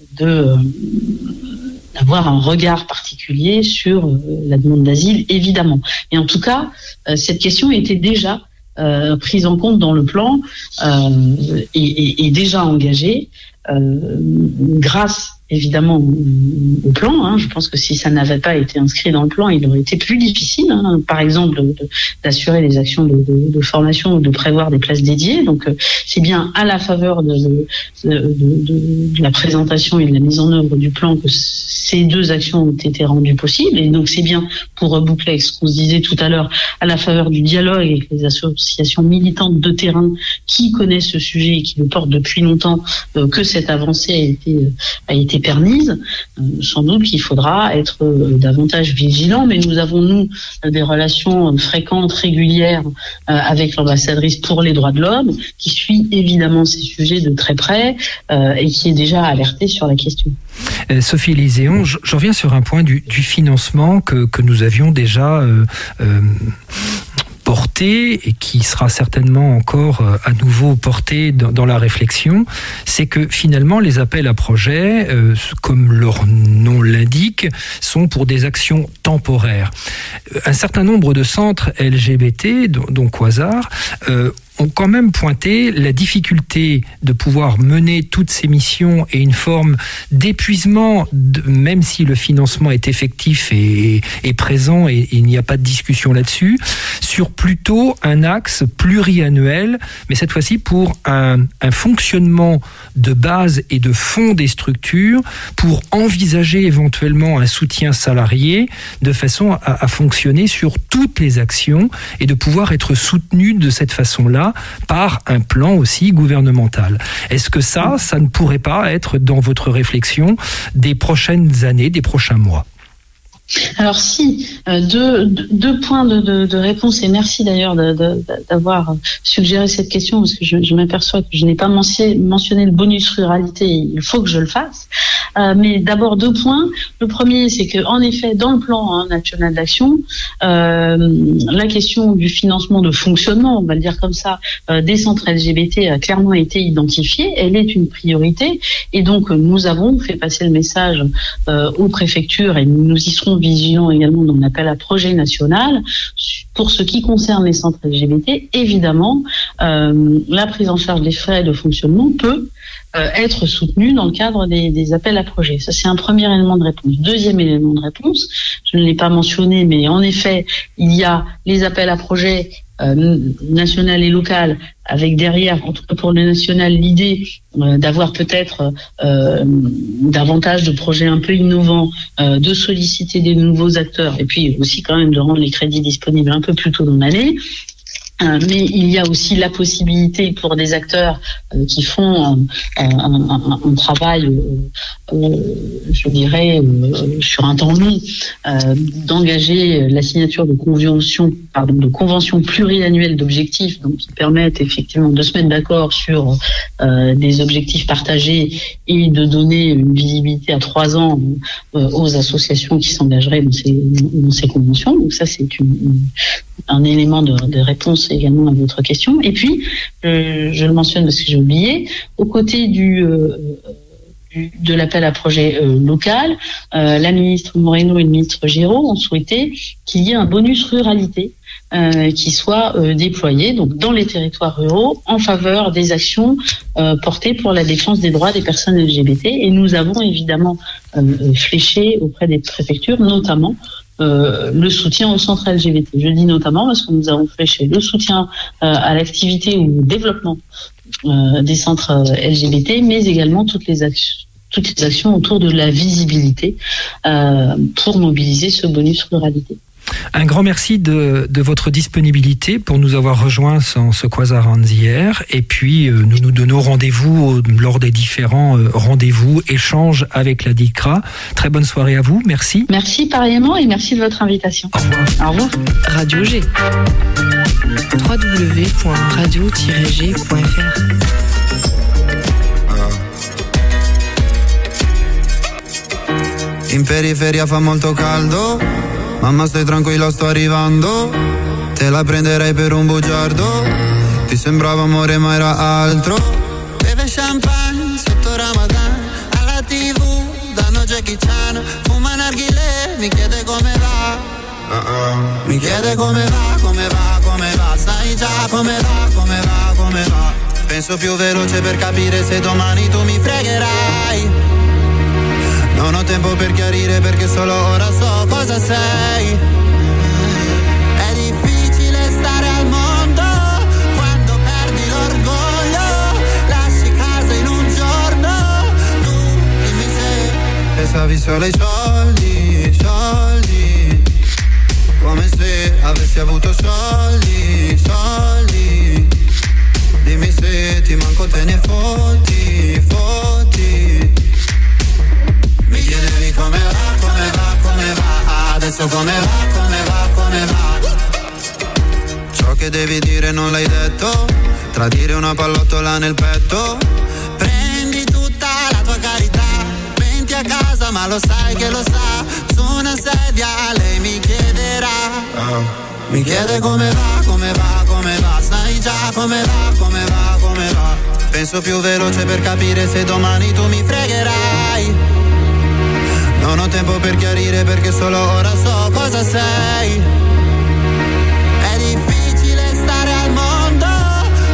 d'avoir un regard particulier sur la demande d'asile, évidemment. Et en tout cas, cette question était déjà prise en compte dans le plan et déjà engagée grâce évidemment au plan. Je pense que si ça n'avait pas été inscrit dans le plan, il aurait été plus difficile, par exemple, d'assurer les actions de formation ou de prévoir des places dédiées. Donc, c'est bien à la faveur de la présentation et de la mise en œuvre du plan que ces deux actions ont été rendues possibles. Et donc, c'est bien, pour reboucler ce qu'on se disait tout à l'heure, à la faveur du dialogue avec les associations militantes de terrain qui connaissent ce sujet et qui le portent depuis longtemps, que cette avancée a été permise. Sans doute qu'il faudra être davantage vigilant, mais nous avons, nous, des relations fréquentes, régulières avec l'ambassadrice pour les droits de l'homme, qui suit évidemment ces sujets de très près et qui est déjà alertée sur la question. Sophie Élyséon, je reviens sur un point du financement que nous avions déjà porté et qui sera certainement encore à nouveau porté dans la réflexion, c'est que finalement les appels à projets, comme leur nom l'indique, sont pour des actions temporaires. Un certain nombre de centres LGBT, dont Quasar, ont quand même pointé la difficulté de pouvoir mener toutes ces missions et une forme d'épuisement, même si le financement est effectif et présent et il n'y a pas de discussion là-dessus, sur plutôt un axe pluriannuel, mais cette fois-ci pour un fonctionnement de base et de fond des structures pour envisager éventuellement un soutien salarié de façon à fonctionner sur toutes les actions et de pouvoir être soutenu de cette façon-là par un plan aussi gouvernemental. Est-ce que ça ne pourrait pas être dans votre réflexion des prochaines années, des prochains mois ? Alors si, deux points de réponse, et merci d'ailleurs d'avoir suggéré cette question, parce que je m'aperçois que je n'ai pas mentionné le bonus ruralité, il faut que je le fasse. Mais d'abord 2 points. Le premier, c'est que en effet, dans le plan national d'action, la question du financement de fonctionnement, on va le dire comme ça, des centres LGBT a clairement été identifiée. Elle est une priorité, et donc nous avons fait passer le message aux préfectures, et nous y serons vigilants également dans l'appel à projet national. Pour ce qui concerne les centres LGBT, évidemment, la prise en charge des frais de fonctionnement peut être soutenue dans le cadre des appels à projets. Ça, c'est un premier élément de réponse. Deuxième élément de réponse, je ne l'ai pas mentionné, mais en effet, il y a les appels à projets national et local, avec derrière, en tout cas pour le national, l'idée d'avoir peut-être davantage de projets un peu innovants, de solliciter des nouveaux acteurs, et puis aussi quand même de rendre les crédits disponibles un peu plus tôt dans l'année. Mais il y a aussi la possibilité pour des acteurs qui font un travail, je dirais, sur un temps long, d'engager la signature de conventions pluriannuelles d'objectifs, donc qui permettent effectivement de se mettre d'accord sur des objectifs partagés et de donner une visibilité à 3 ans aux associations qui s'engageraient dans ces conventions. Donc ça, c'est un élément de réponse également à votre question. Et puis, je le mentionne parce que j'ai oublié, aux côtés de l'appel à projet local, la ministre Moreno et le ministre Giraud ont souhaité qu'il y ait un bonus ruralité qui soit déployé donc dans les territoires ruraux en faveur des actions portées pour la défense des droits des personnes LGBT. Et nous avons évidemment fléché auprès des préfectures, notamment le soutien aux centres LGBT. Je dis notamment parce que nous avons fléché le soutien à l'activité ou au développement des centres LGBT, mais également toutes les actions autour de la visibilité pour mobiliser ce bonus ruralité. Un grand merci de votre disponibilité pour nous avoir rejoints dans ce Quasar Hands hier. Et puis, nous nous donnons rendez-vous lors des différents rendez-vous, échanges avec la DICRA. Très bonne soirée à vous. Merci. Merci pareillement et merci de votre invitation. Au revoir. Au revoir. Radio G. www.radio-g.fr. In periferia fa molto caldo. Mamma stai tranquilla, sto arrivando. Te la prenderei per un bugiardo. Ti sembrava amore ma era altro. Beve champagne sotto Ramadan. Alla TV danno Jackie Chan. Fuma narghilè, mi chiede come va. Mi chiede come va, come va, come va. Sai già come va, come va, come va. Penso più veloce per capire se domani tu mi fregherai. Non ho tempo per chiarire perché solo ora so cosa sei. È difficile stare al mondo quando perdi l'orgoglio. Lasci casa in un giorno. Tu dimmi se pensavi solo ai soldi, soldi. Come se avessi avuto soldi, soldi. Dimmi se ti manco te ne fotti, fotti. Mi chiedevi come va, come va, come va. Adesso come va, come va, come va. Ciò che devi dire non l'hai detto. Tradire una pallottola nel petto. Prendi tutta la tua carità. Menti a casa ma lo sai che lo sa. Su una sedia lei mi chiederà. Mi chiede come va, come va, come va. Sai già come va, come va, come va. Penso più veloce per capire se domani tu mi fregherai. Non ho tempo per chiarire perché solo ora so cosa sei. È difficile stare al mondo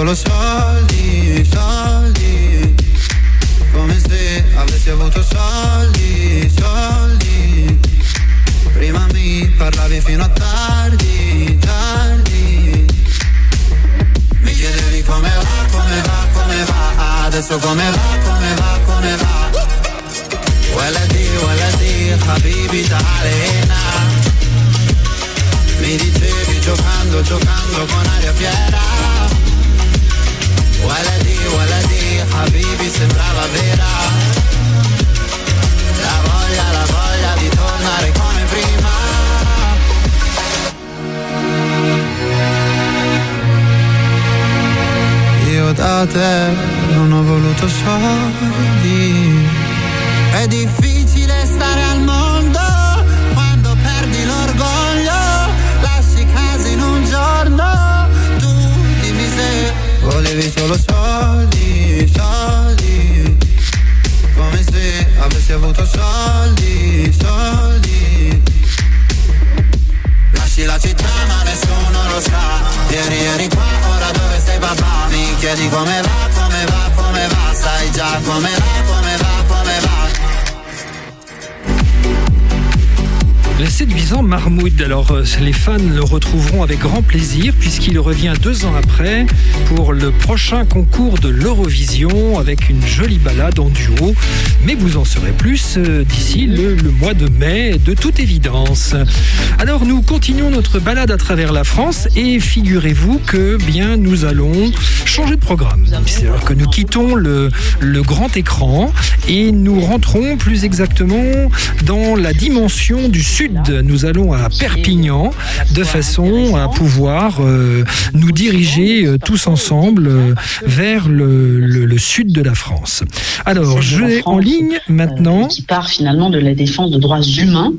solo soldi, soldi, come se avessi avuto soldi, soldi. Prima mi parlavi fino a tardi, tardi. Mi chiedevi come va, come va, come va. Adesso come va, come va, come va. Waladi, habibi ta'alena. Mi dicevi giocando con aria fiera. Waladi, habibi sembrava vera. La voglia di tornare come prima. Io da te non ho voluto soldi. È difficile stare al mondo quando perdi l'orgoglio. Lasci casa in un giorno. Tu dimmi se volevi solo soldi, soldi. Come se avessi avuto soldi, soldi. Lasci la città ma nessuno lo sa. Ieri eri qua, ora dove stai papà? Mi chiedi come va, come va, come va. Sai già come va, come va, come va. Le séduisant Marmoud, alors les fans le retrouveront avec grand plaisir puisqu'il revient 2 ans après pour le prochain concours de l'Eurovision avec une jolie balade en duo. Mais vous en saurez plus d'ici le mois de mai, de toute évidence. Alors nous continuons notre balade à travers la France et figurez-vous que bien nous allons changer de programme. C'est-à-dire que nous quittons le grand écran et nous rentrons plus exactement dans la dimension du sud. Nous allons à Perpignan de façon à pouvoir nous diriger tous ensemble vers le sud de la France. Alors, je vais en ligne maintenant. Qui part finalement de la défense de droits humains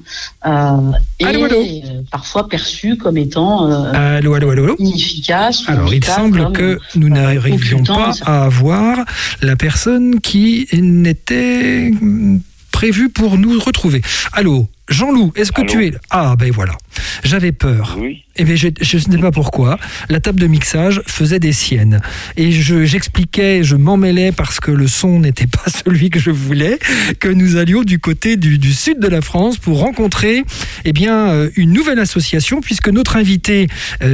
et allô. Parfois perçu comme étant allô. inefficace. Alors, il semble que nous n'arrivions pas à avoir la personne qui n'était prévue pour nous retrouver. Allô, Jean-Loup, est-ce que tu es là? Ah, ben voilà. J'avais peur. Oui. Eh bien, je ne sais pas pourquoi. La table de mixage faisait des siennes. Et j'expliquais, je m'emmêlais parce que le son n'était pas celui que je voulais, que nous allions du côté du sud de la France pour rencontrer, une nouvelle association, puisque notre invité,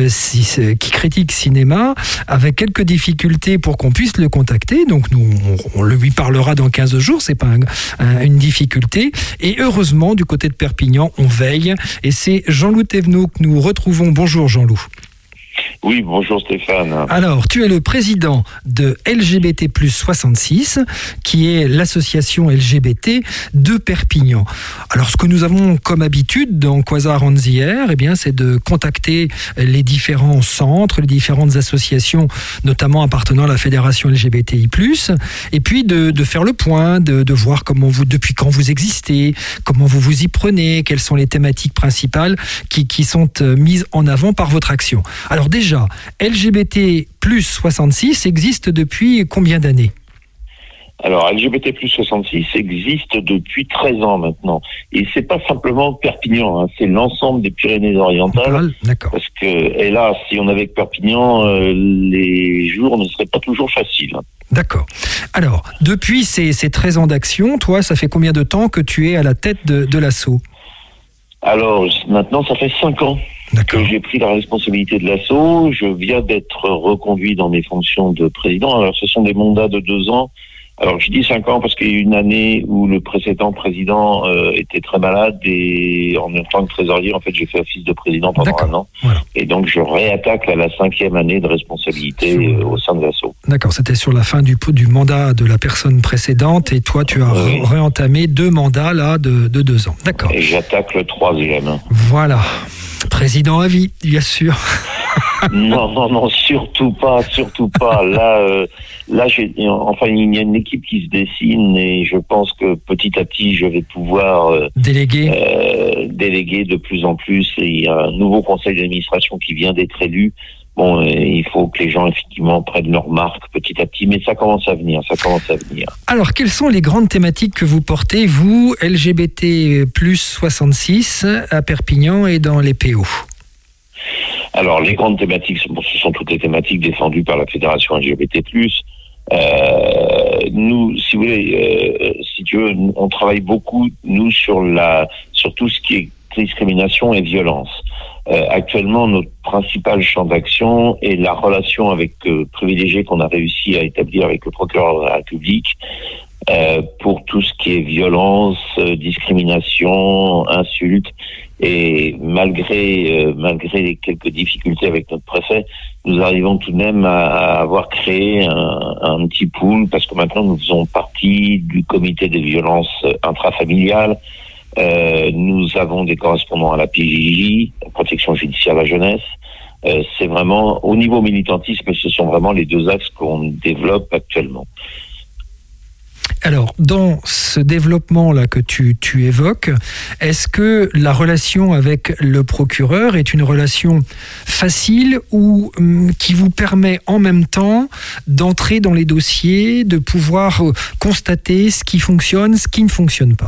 qui critique cinéma, avait quelques difficultés pour qu'on puisse le contacter. Donc, on lui parlera dans 15 jours. C'est pas une difficulté. Et heureusement, du côté de Perpignan, on veille. Et c'est Jean-Loup Thévenot que nous retrouvons. Bonjour Jean-Loup. Oui, bonjour Stéphane. Alors, tu es le président de LGBT+ 66, qui est l'association LGBT de Perpignan. Alors, ce que nous avons comme habitude dans Quasar on the Air, c'est de contacter les différents centres, les différentes associations, notamment appartenant à la fédération LGBTI+, et puis de faire le point, de voir depuis quand vous existez, comment vous vous y prenez, quelles sont les thématiques principales qui sont mises en avant par votre action. Alors déjà, LGBT+ 66 existe depuis combien d'années ? Alors, LGBT+ 66 existe depuis 13 ans maintenant. Et c'est pas simplement Perpignan, c'est l'ensemble des Pyrénées-Orientales. D'accord. Parce que, hélas, si on avait que Perpignan, les jours ne seraient pas toujours faciles. D'accord. Alors, depuis ces 13 ans d'action, toi, ça fait combien de temps que tu es à la tête de l'asso ? Alors, maintenant, ça fait 5 ans. D'accord. Que j'ai pris la responsabilité de l'asso. Je viens d'être reconduit dans mes fonctions de président. Alors, ce sont des mandats de 2 ans. Alors, je dis 5 ans parce qu'il y a eu une année où le précédent président était très malade et en tant que trésorier, en fait, j'ai fait office de président pendant 1 an. Voilà. Et donc, je réattaque la 5e année de responsabilité au sein de l'asso. D'accord, c'était sur la fin du mandat de la personne précédente et toi, tu as réentamé 2 mandats là de 2 ans. D'accord. Et j'attaque le 3e. Voilà. Président à vie, bien sûr. Non, surtout pas. Là, il y a une équipe qui se dessine et je pense que petit à petit, je vais pouvoir déléguer de plus en plus. Et il y a un nouveau conseil d'administration qui vient d'être élu. Bon, il faut que les gens, effectivement, prennent leurs marques petit à petit, mais ça commence à venir. Alors, quelles sont les grandes thématiques que vous portez, vous, LGBT+ 66, à Perpignan et dans les PO ? Alors, les grandes thématiques, ce sont toutes les thématiques défendues par la Fédération LGBT+. Nous, si vous voulez, si tu veux, on travaille beaucoup, nous, sur tout ce qui est discrimination et violence. Actuellement, notre principal champ d'action est la relation privilégiée qu'on a réussi à établir avec le procureur de la République pour tout ce qui est violence, discrimination, insultes. Et malgré les quelques difficultés avec notre préfet, nous arrivons tout de même à avoir créé un petit pool, parce que maintenant nous faisons partie du comité des violences intrafamiliales. Nous avons des correspondants à la PJJ, la protection judiciaire de la jeunesse. C'est vraiment, au niveau militantisme, ce sont vraiment les deux axes qu'on développe actuellement. Alors, dans ce développement-là que tu évoques, est-ce que la relation avec le procureur est une relation facile ou qui vous permet en même temps d'entrer dans les dossiers, de pouvoir constater ce qui fonctionne, ce qui ne fonctionne pas ?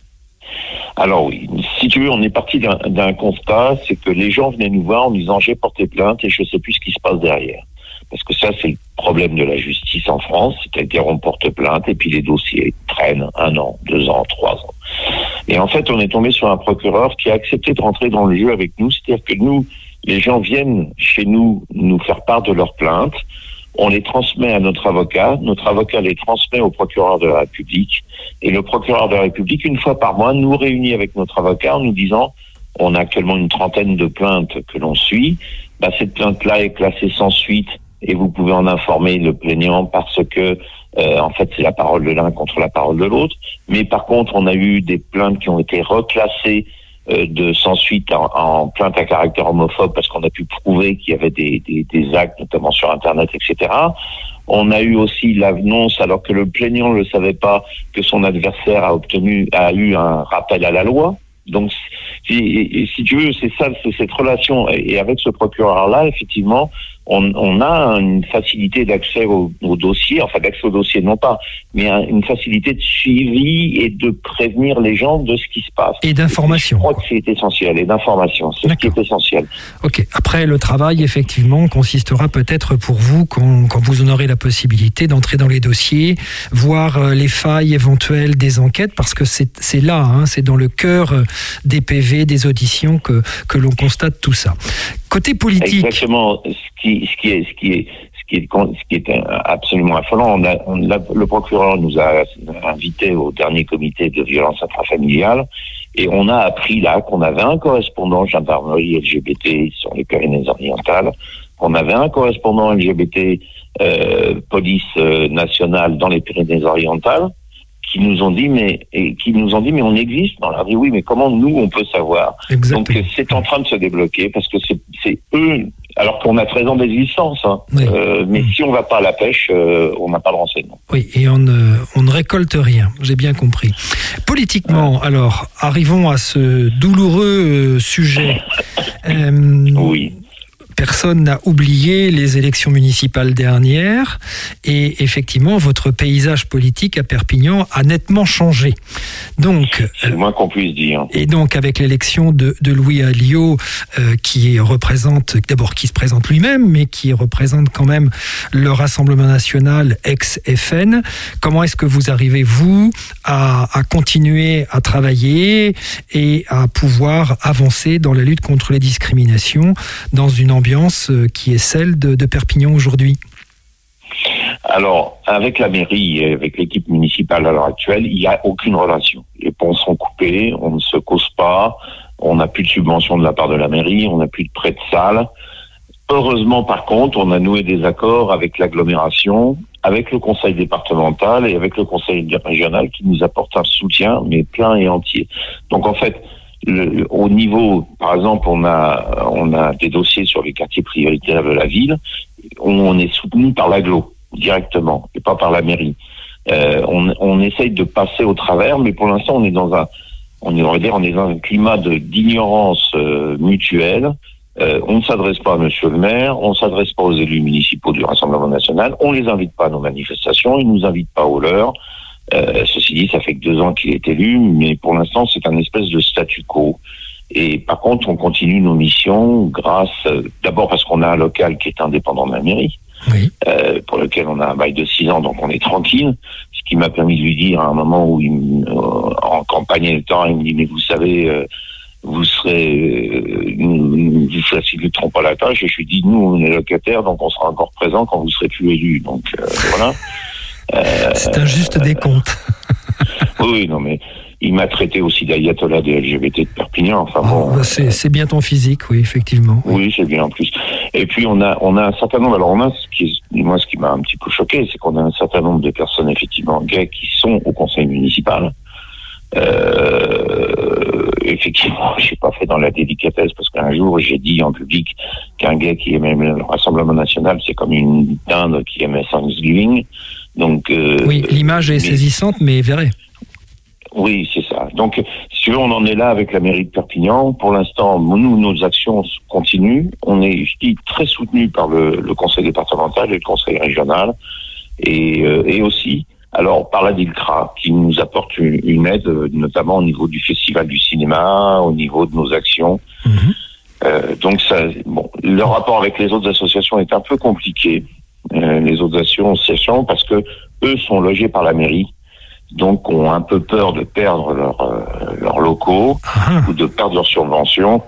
Alors oui, si tu veux, on est parti d'un constat, c'est que les gens venaient nous voir en disant « j'ai porté plainte et je ne sais plus ce qui se passe derrière ». Parce que ça, c'est le problème de la justice en France, c'est-à-dire on porte plainte et puis les dossiers traînent 1 an, 2 ans, 3 ans. Et en fait, on est tombé sur un procureur qui a accepté de rentrer dans le jeu avec nous, c'est-à-dire que nous, les gens viennent chez nous faire part de leurs plaintes, on les transmet à notre avocat les transmet au procureur de la République, et le procureur de la République, 1 fois par mois, nous réunit avec notre avocat en nous disant « on a actuellement une 30aine de plaintes que l'on suit, cette plainte-là est classée sans suite, et vous pouvez en informer le plaignant parce que en fait c'est la parole de l'un contre la parole de l'autre. Mais par contre on a eu des plaintes qui ont été reclassées de sans suite en plainte à caractère homophobe parce qu'on a pu prouver qu'il y avait des actes notamment sur internet, etc. On a eu aussi l'annonce, alors que le plaignant ne le savait pas, que son adversaire a eu un rappel à la loi. Donc, si tu veux, c'est ça, c'est cette relation. Et avec ce procureur-là, effectivement, on a une facilité d'accès au dossier, enfin d'accès au dossier non pas, mais une facilité de suivi et de prévenir les gens de ce qui se passe. Et d'information. Je crois que c'est essentiel, et d'information, c'est ce qui est essentiel. Ok, après le travail, effectivement, consistera peut-être pour vous, quand vous en aurez la possibilité, d'entrer dans les dossiers, voir les failles éventuelles des enquêtes, parce que c'est là, c'est dans le cœur des PV, des auditions que l'on constate tout ça. Côté politique. Exactement. Ce qui est absolument affolant. Le procureur nous a invités au dernier comité de violence intrafamiliale et on a appris là qu'on avait un correspondant gendarmerie LGBT sur les Pyrénées-Orientales, qu'on avait un correspondant LGBT police nationale dans les Pyrénées-Orientales, qui nous ont dit mais on existe dans la rue. Oui, mais comment nous on peut savoir? Exactement. Donc c'est en train de se débloquer parce que c'est eux, alors qu'on a 13 ans d'existence, oui. Mais si on va pas à la pêche, on n'a pas de renseignement. Oui, et on ne récolte rien, j'ai bien compris. Politiquement, alors, arrivons à ce douloureux sujet. Oui. Personne n'a oublié les élections municipales dernières et effectivement, votre paysage politique à Perpignan a nettement changé. Donc, c'est le moins qu'on puisse dire. Et donc, avec l'élection de Louis Alliot, qui se présente lui-même, mais qui représente quand même le Rassemblement national ex-FN, comment est-ce que vous arrivez, vous, à continuer à travailler et à pouvoir avancer dans la lutte contre les discriminations dans une ambiance qui est celle de Perpignan aujourd'hui? Alors, avec la mairie et avec l'équipe municipale à l'heure actuelle, il n'y a aucune relation. Les ponts sont coupés, on ne se cause pas, on n'a plus de subvention de la part de la mairie, on n'a plus de prêt de salle. Heureusement, par contre, on a noué des accords avec l'agglomération, avec le conseil départemental et avec le conseil régional qui nous apportent un soutien, mais plein et entier. Donc, en fait, au niveau, par exemple, on a des dossiers sur les quartiers prioritaires de la ville où on est soutenu par l'agglo directement et pas par la mairie. On essaye de passer au travers, mais pour l'instant on est dans un climat d'ignorance mutuelle. On ne s'adresse pas à Monsieur le maire, on ne s'adresse pas aux élus municipaux du Rassemblement national, on les invite pas à nos manifestations, ils nous invitent pas aux leurs. Ceci dit, ça fait que 2 ans qu'il est élu, mais pour l'instant, c'est un espèce de statu quo. Et par contre, on continue nos missions d'abord parce qu'on a un local qui est indépendant de la mairie. Oui. Pour lequel on a un bail de 6 ans, donc on est tranquille. Ce qui m'a permis de lui dire à un moment où en campagne électorale, il me dit, mais vous savez, vous serez, vous faciliteront pas la tâche. Et je lui dis, nous, on est locataires, donc on sera encore présent quand vous serez plus élus. Donc voilà. C'est un juste décompte. Oui, non, mais il m'a traité aussi d'ayatollah des LGBT de Perpignan. Enfin, c'est bien ton physique, oui, effectivement. Oui, c'est bien en plus. Et puis on a un certain nombre. Alors ce qui m'a un petit peu choqué, c'est qu'on a un certain nombre de personnes effectivement gays qui sont au conseil municipal. Effectivement, j'ai pas fait dans la délicatesse parce qu'un jour j'ai dit en public qu'un gay qui aimait le Rassemblement national, c'est comme une dinde qui aimait Thanksgiving. Donc oui, l'image est saisissante, mais vraie. Oui, c'est ça. Donc, si tu veux, on en est là avec la mairie de Perpignan. Pour l'instant, nos actions continuent. On est, je dis, très soutenus par le conseil départemental et le conseil régional. Et aussi, alors, par la DILCRA, qui nous apporte une aide, notamment au niveau du festival du cinéma, au niveau de nos actions. Donc, le rapport avec les autres associations est un peu compliqué. Les autres associations, parce que eux sont logés par la mairie. Donc, ont un peu peur de perdre leurs locaux ou de perdre leurs subventions.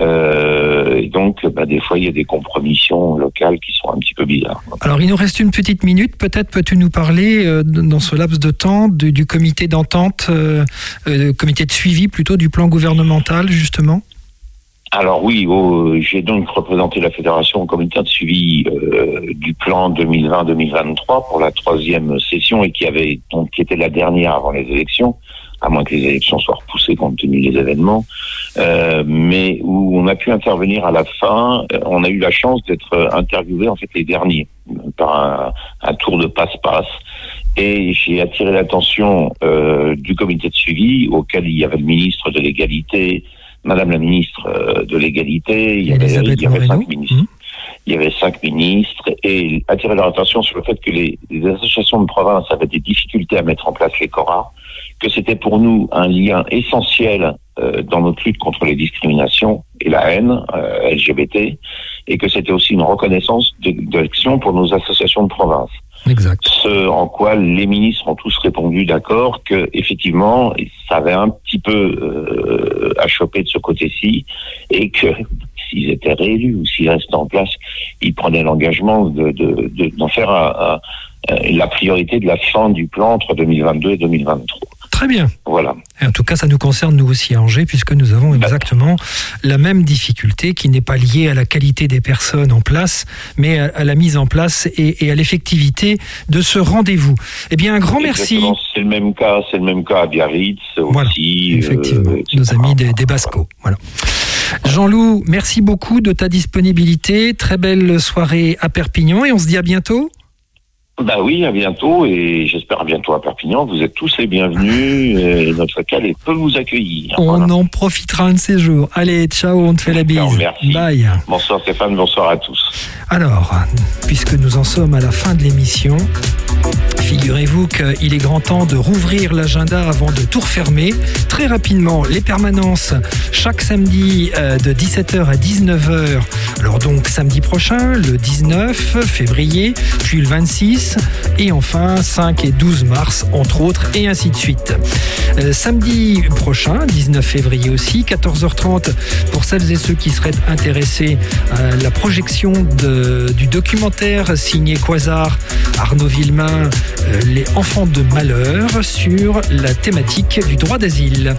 Et donc, des fois, il y a des compromissions locales qui sont un petit peu bizarres. Alors, il nous reste une petite minute. Peut-être peux-tu nous parler, dans ce laps de temps, du comité d'entente, comité de suivi plutôt du plan gouvernemental, justement ? Alors oui, j'ai donc représenté la fédération au comité de suivi du plan 2020-2023 pour la 3e session et qui était la dernière avant les élections, à moins que les élections soient repoussées compte tenu des événements, mais où on a pu intervenir à la fin. On a eu la chance d'être interviewés en fait les derniers par un tour de passe-passe. Et j'ai attiré l'attention du comité de suivi auquel il y avait le ministre de l'égalité, Madame la ministre de l'égalité, il y avait 5 ministres. Il y avait 5 ministres et attirer leur attention sur le fait que les associations de province avaient des difficultés à mettre en place les quoras, que c'était pour nous un lien essentiel dans notre lutte contre les discriminations et la haine LGBT, et que c'était aussi une reconnaissance d'action pour nos associations de province. Exact. Ce en quoi les ministres ont tous répondu d'accord que effectivement ça avait un petit peu achoppé de ce côté-ci et que s'ils étaient réélus ou s'ils restaient en place, ils prenaient l'engagement d'en faire la priorité de la fin du plan entre 2022 et 2023. Très bien. Voilà. Et en tout cas, ça nous concerne nous aussi à Angers, puisque nous avons exactement la même difficulté qui n'est pas liée à la qualité des personnes en place, mais à la mise en place et à l'effectivité de ce rendez-vous. Eh bien, un grand merci. C'est le même cas à Biarritz voilà, aussi. Effectivement, nos amis des Bascos. Voilà. Jean-Loup, merci beaucoup de ta disponibilité. Très belle soirée à Perpignan et on se dit à bientôt. Oui, à bientôt et j'espère à bientôt à Perpignan. Vous êtes tous les bienvenus et notre local peut vous accueillir. On en profitera un de ces jours. Allez, ciao, on te fait la bise. Merci. Bye. Bonsoir Stéphane, bonsoir à tous. Alors, puisque nous en sommes à la fin de l'émission, figurez-vous qu'il est grand temps de rouvrir l'agenda avant de tout refermer. Très rapidement, les permanences chaque samedi de 17h à 19h. Alors donc samedi prochain, le 19 février, puis le 26 et enfin 5 et 12 mars entre autres et ainsi de suite. Samedi prochain, 19 février aussi, 14h30 pour celles et ceux qui seraient intéressés à la projection du documentaire signé Quasar, Arnaud Villemain, Les enfants de malheur sur la thématique du droit d'asile.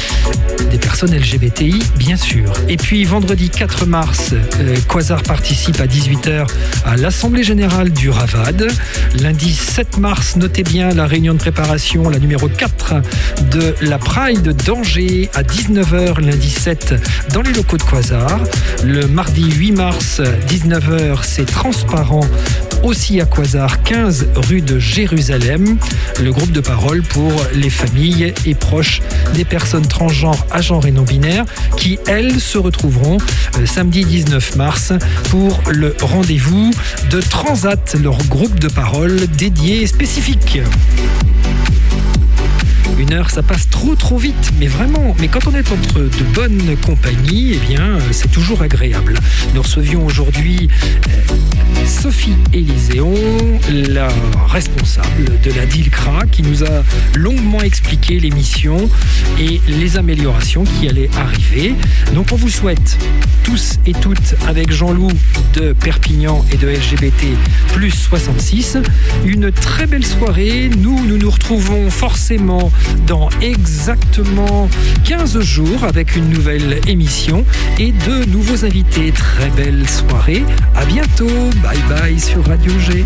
Des personnes LGBTI, bien sûr. Et puis, vendredi 4 mars, Quasar participe à 18h à l'Assemblée Générale du RAVAD. Lundi 7 mars, notez bien la réunion de préparation, la numéro 4 de la Pride d'Angers à 19h, lundi 7, dans les locaux de Quasar. Le mardi 8 mars, 19h, c'est Transparent, aussi à Quasar, 15 rue de Jérusalem. Le groupe de parole pour les familles et proches des personnes transgenres, agenres et non-binaires qui, elles, se retrouveront samedi 19 mars pour le rendez-vous de Transat, leur groupe de parole dédié et spécifique. Une heure, ça passe trop vite, mais vraiment. Mais quand on est entre de bonnes compagnies, eh bien, c'est toujours agréable. Nous recevions aujourd'hui Sophie Élyséon, la responsable de la DILCRA, qui nous a longuement expliqué l'émission et les améliorations qui allaient arriver. Donc on vous souhaite tous et toutes, avec Jean-Loup de Perpignan et de LGBT plus 66, une très belle soirée. Nous nous retrouvons forcément dans exactement 15 jours avec une nouvelle émission et de nouveaux invités. Très belle soirée, à bientôt, bye bye sur Radio G.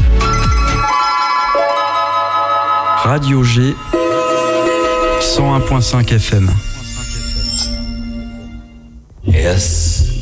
Radio G 101.5 FM. Yes.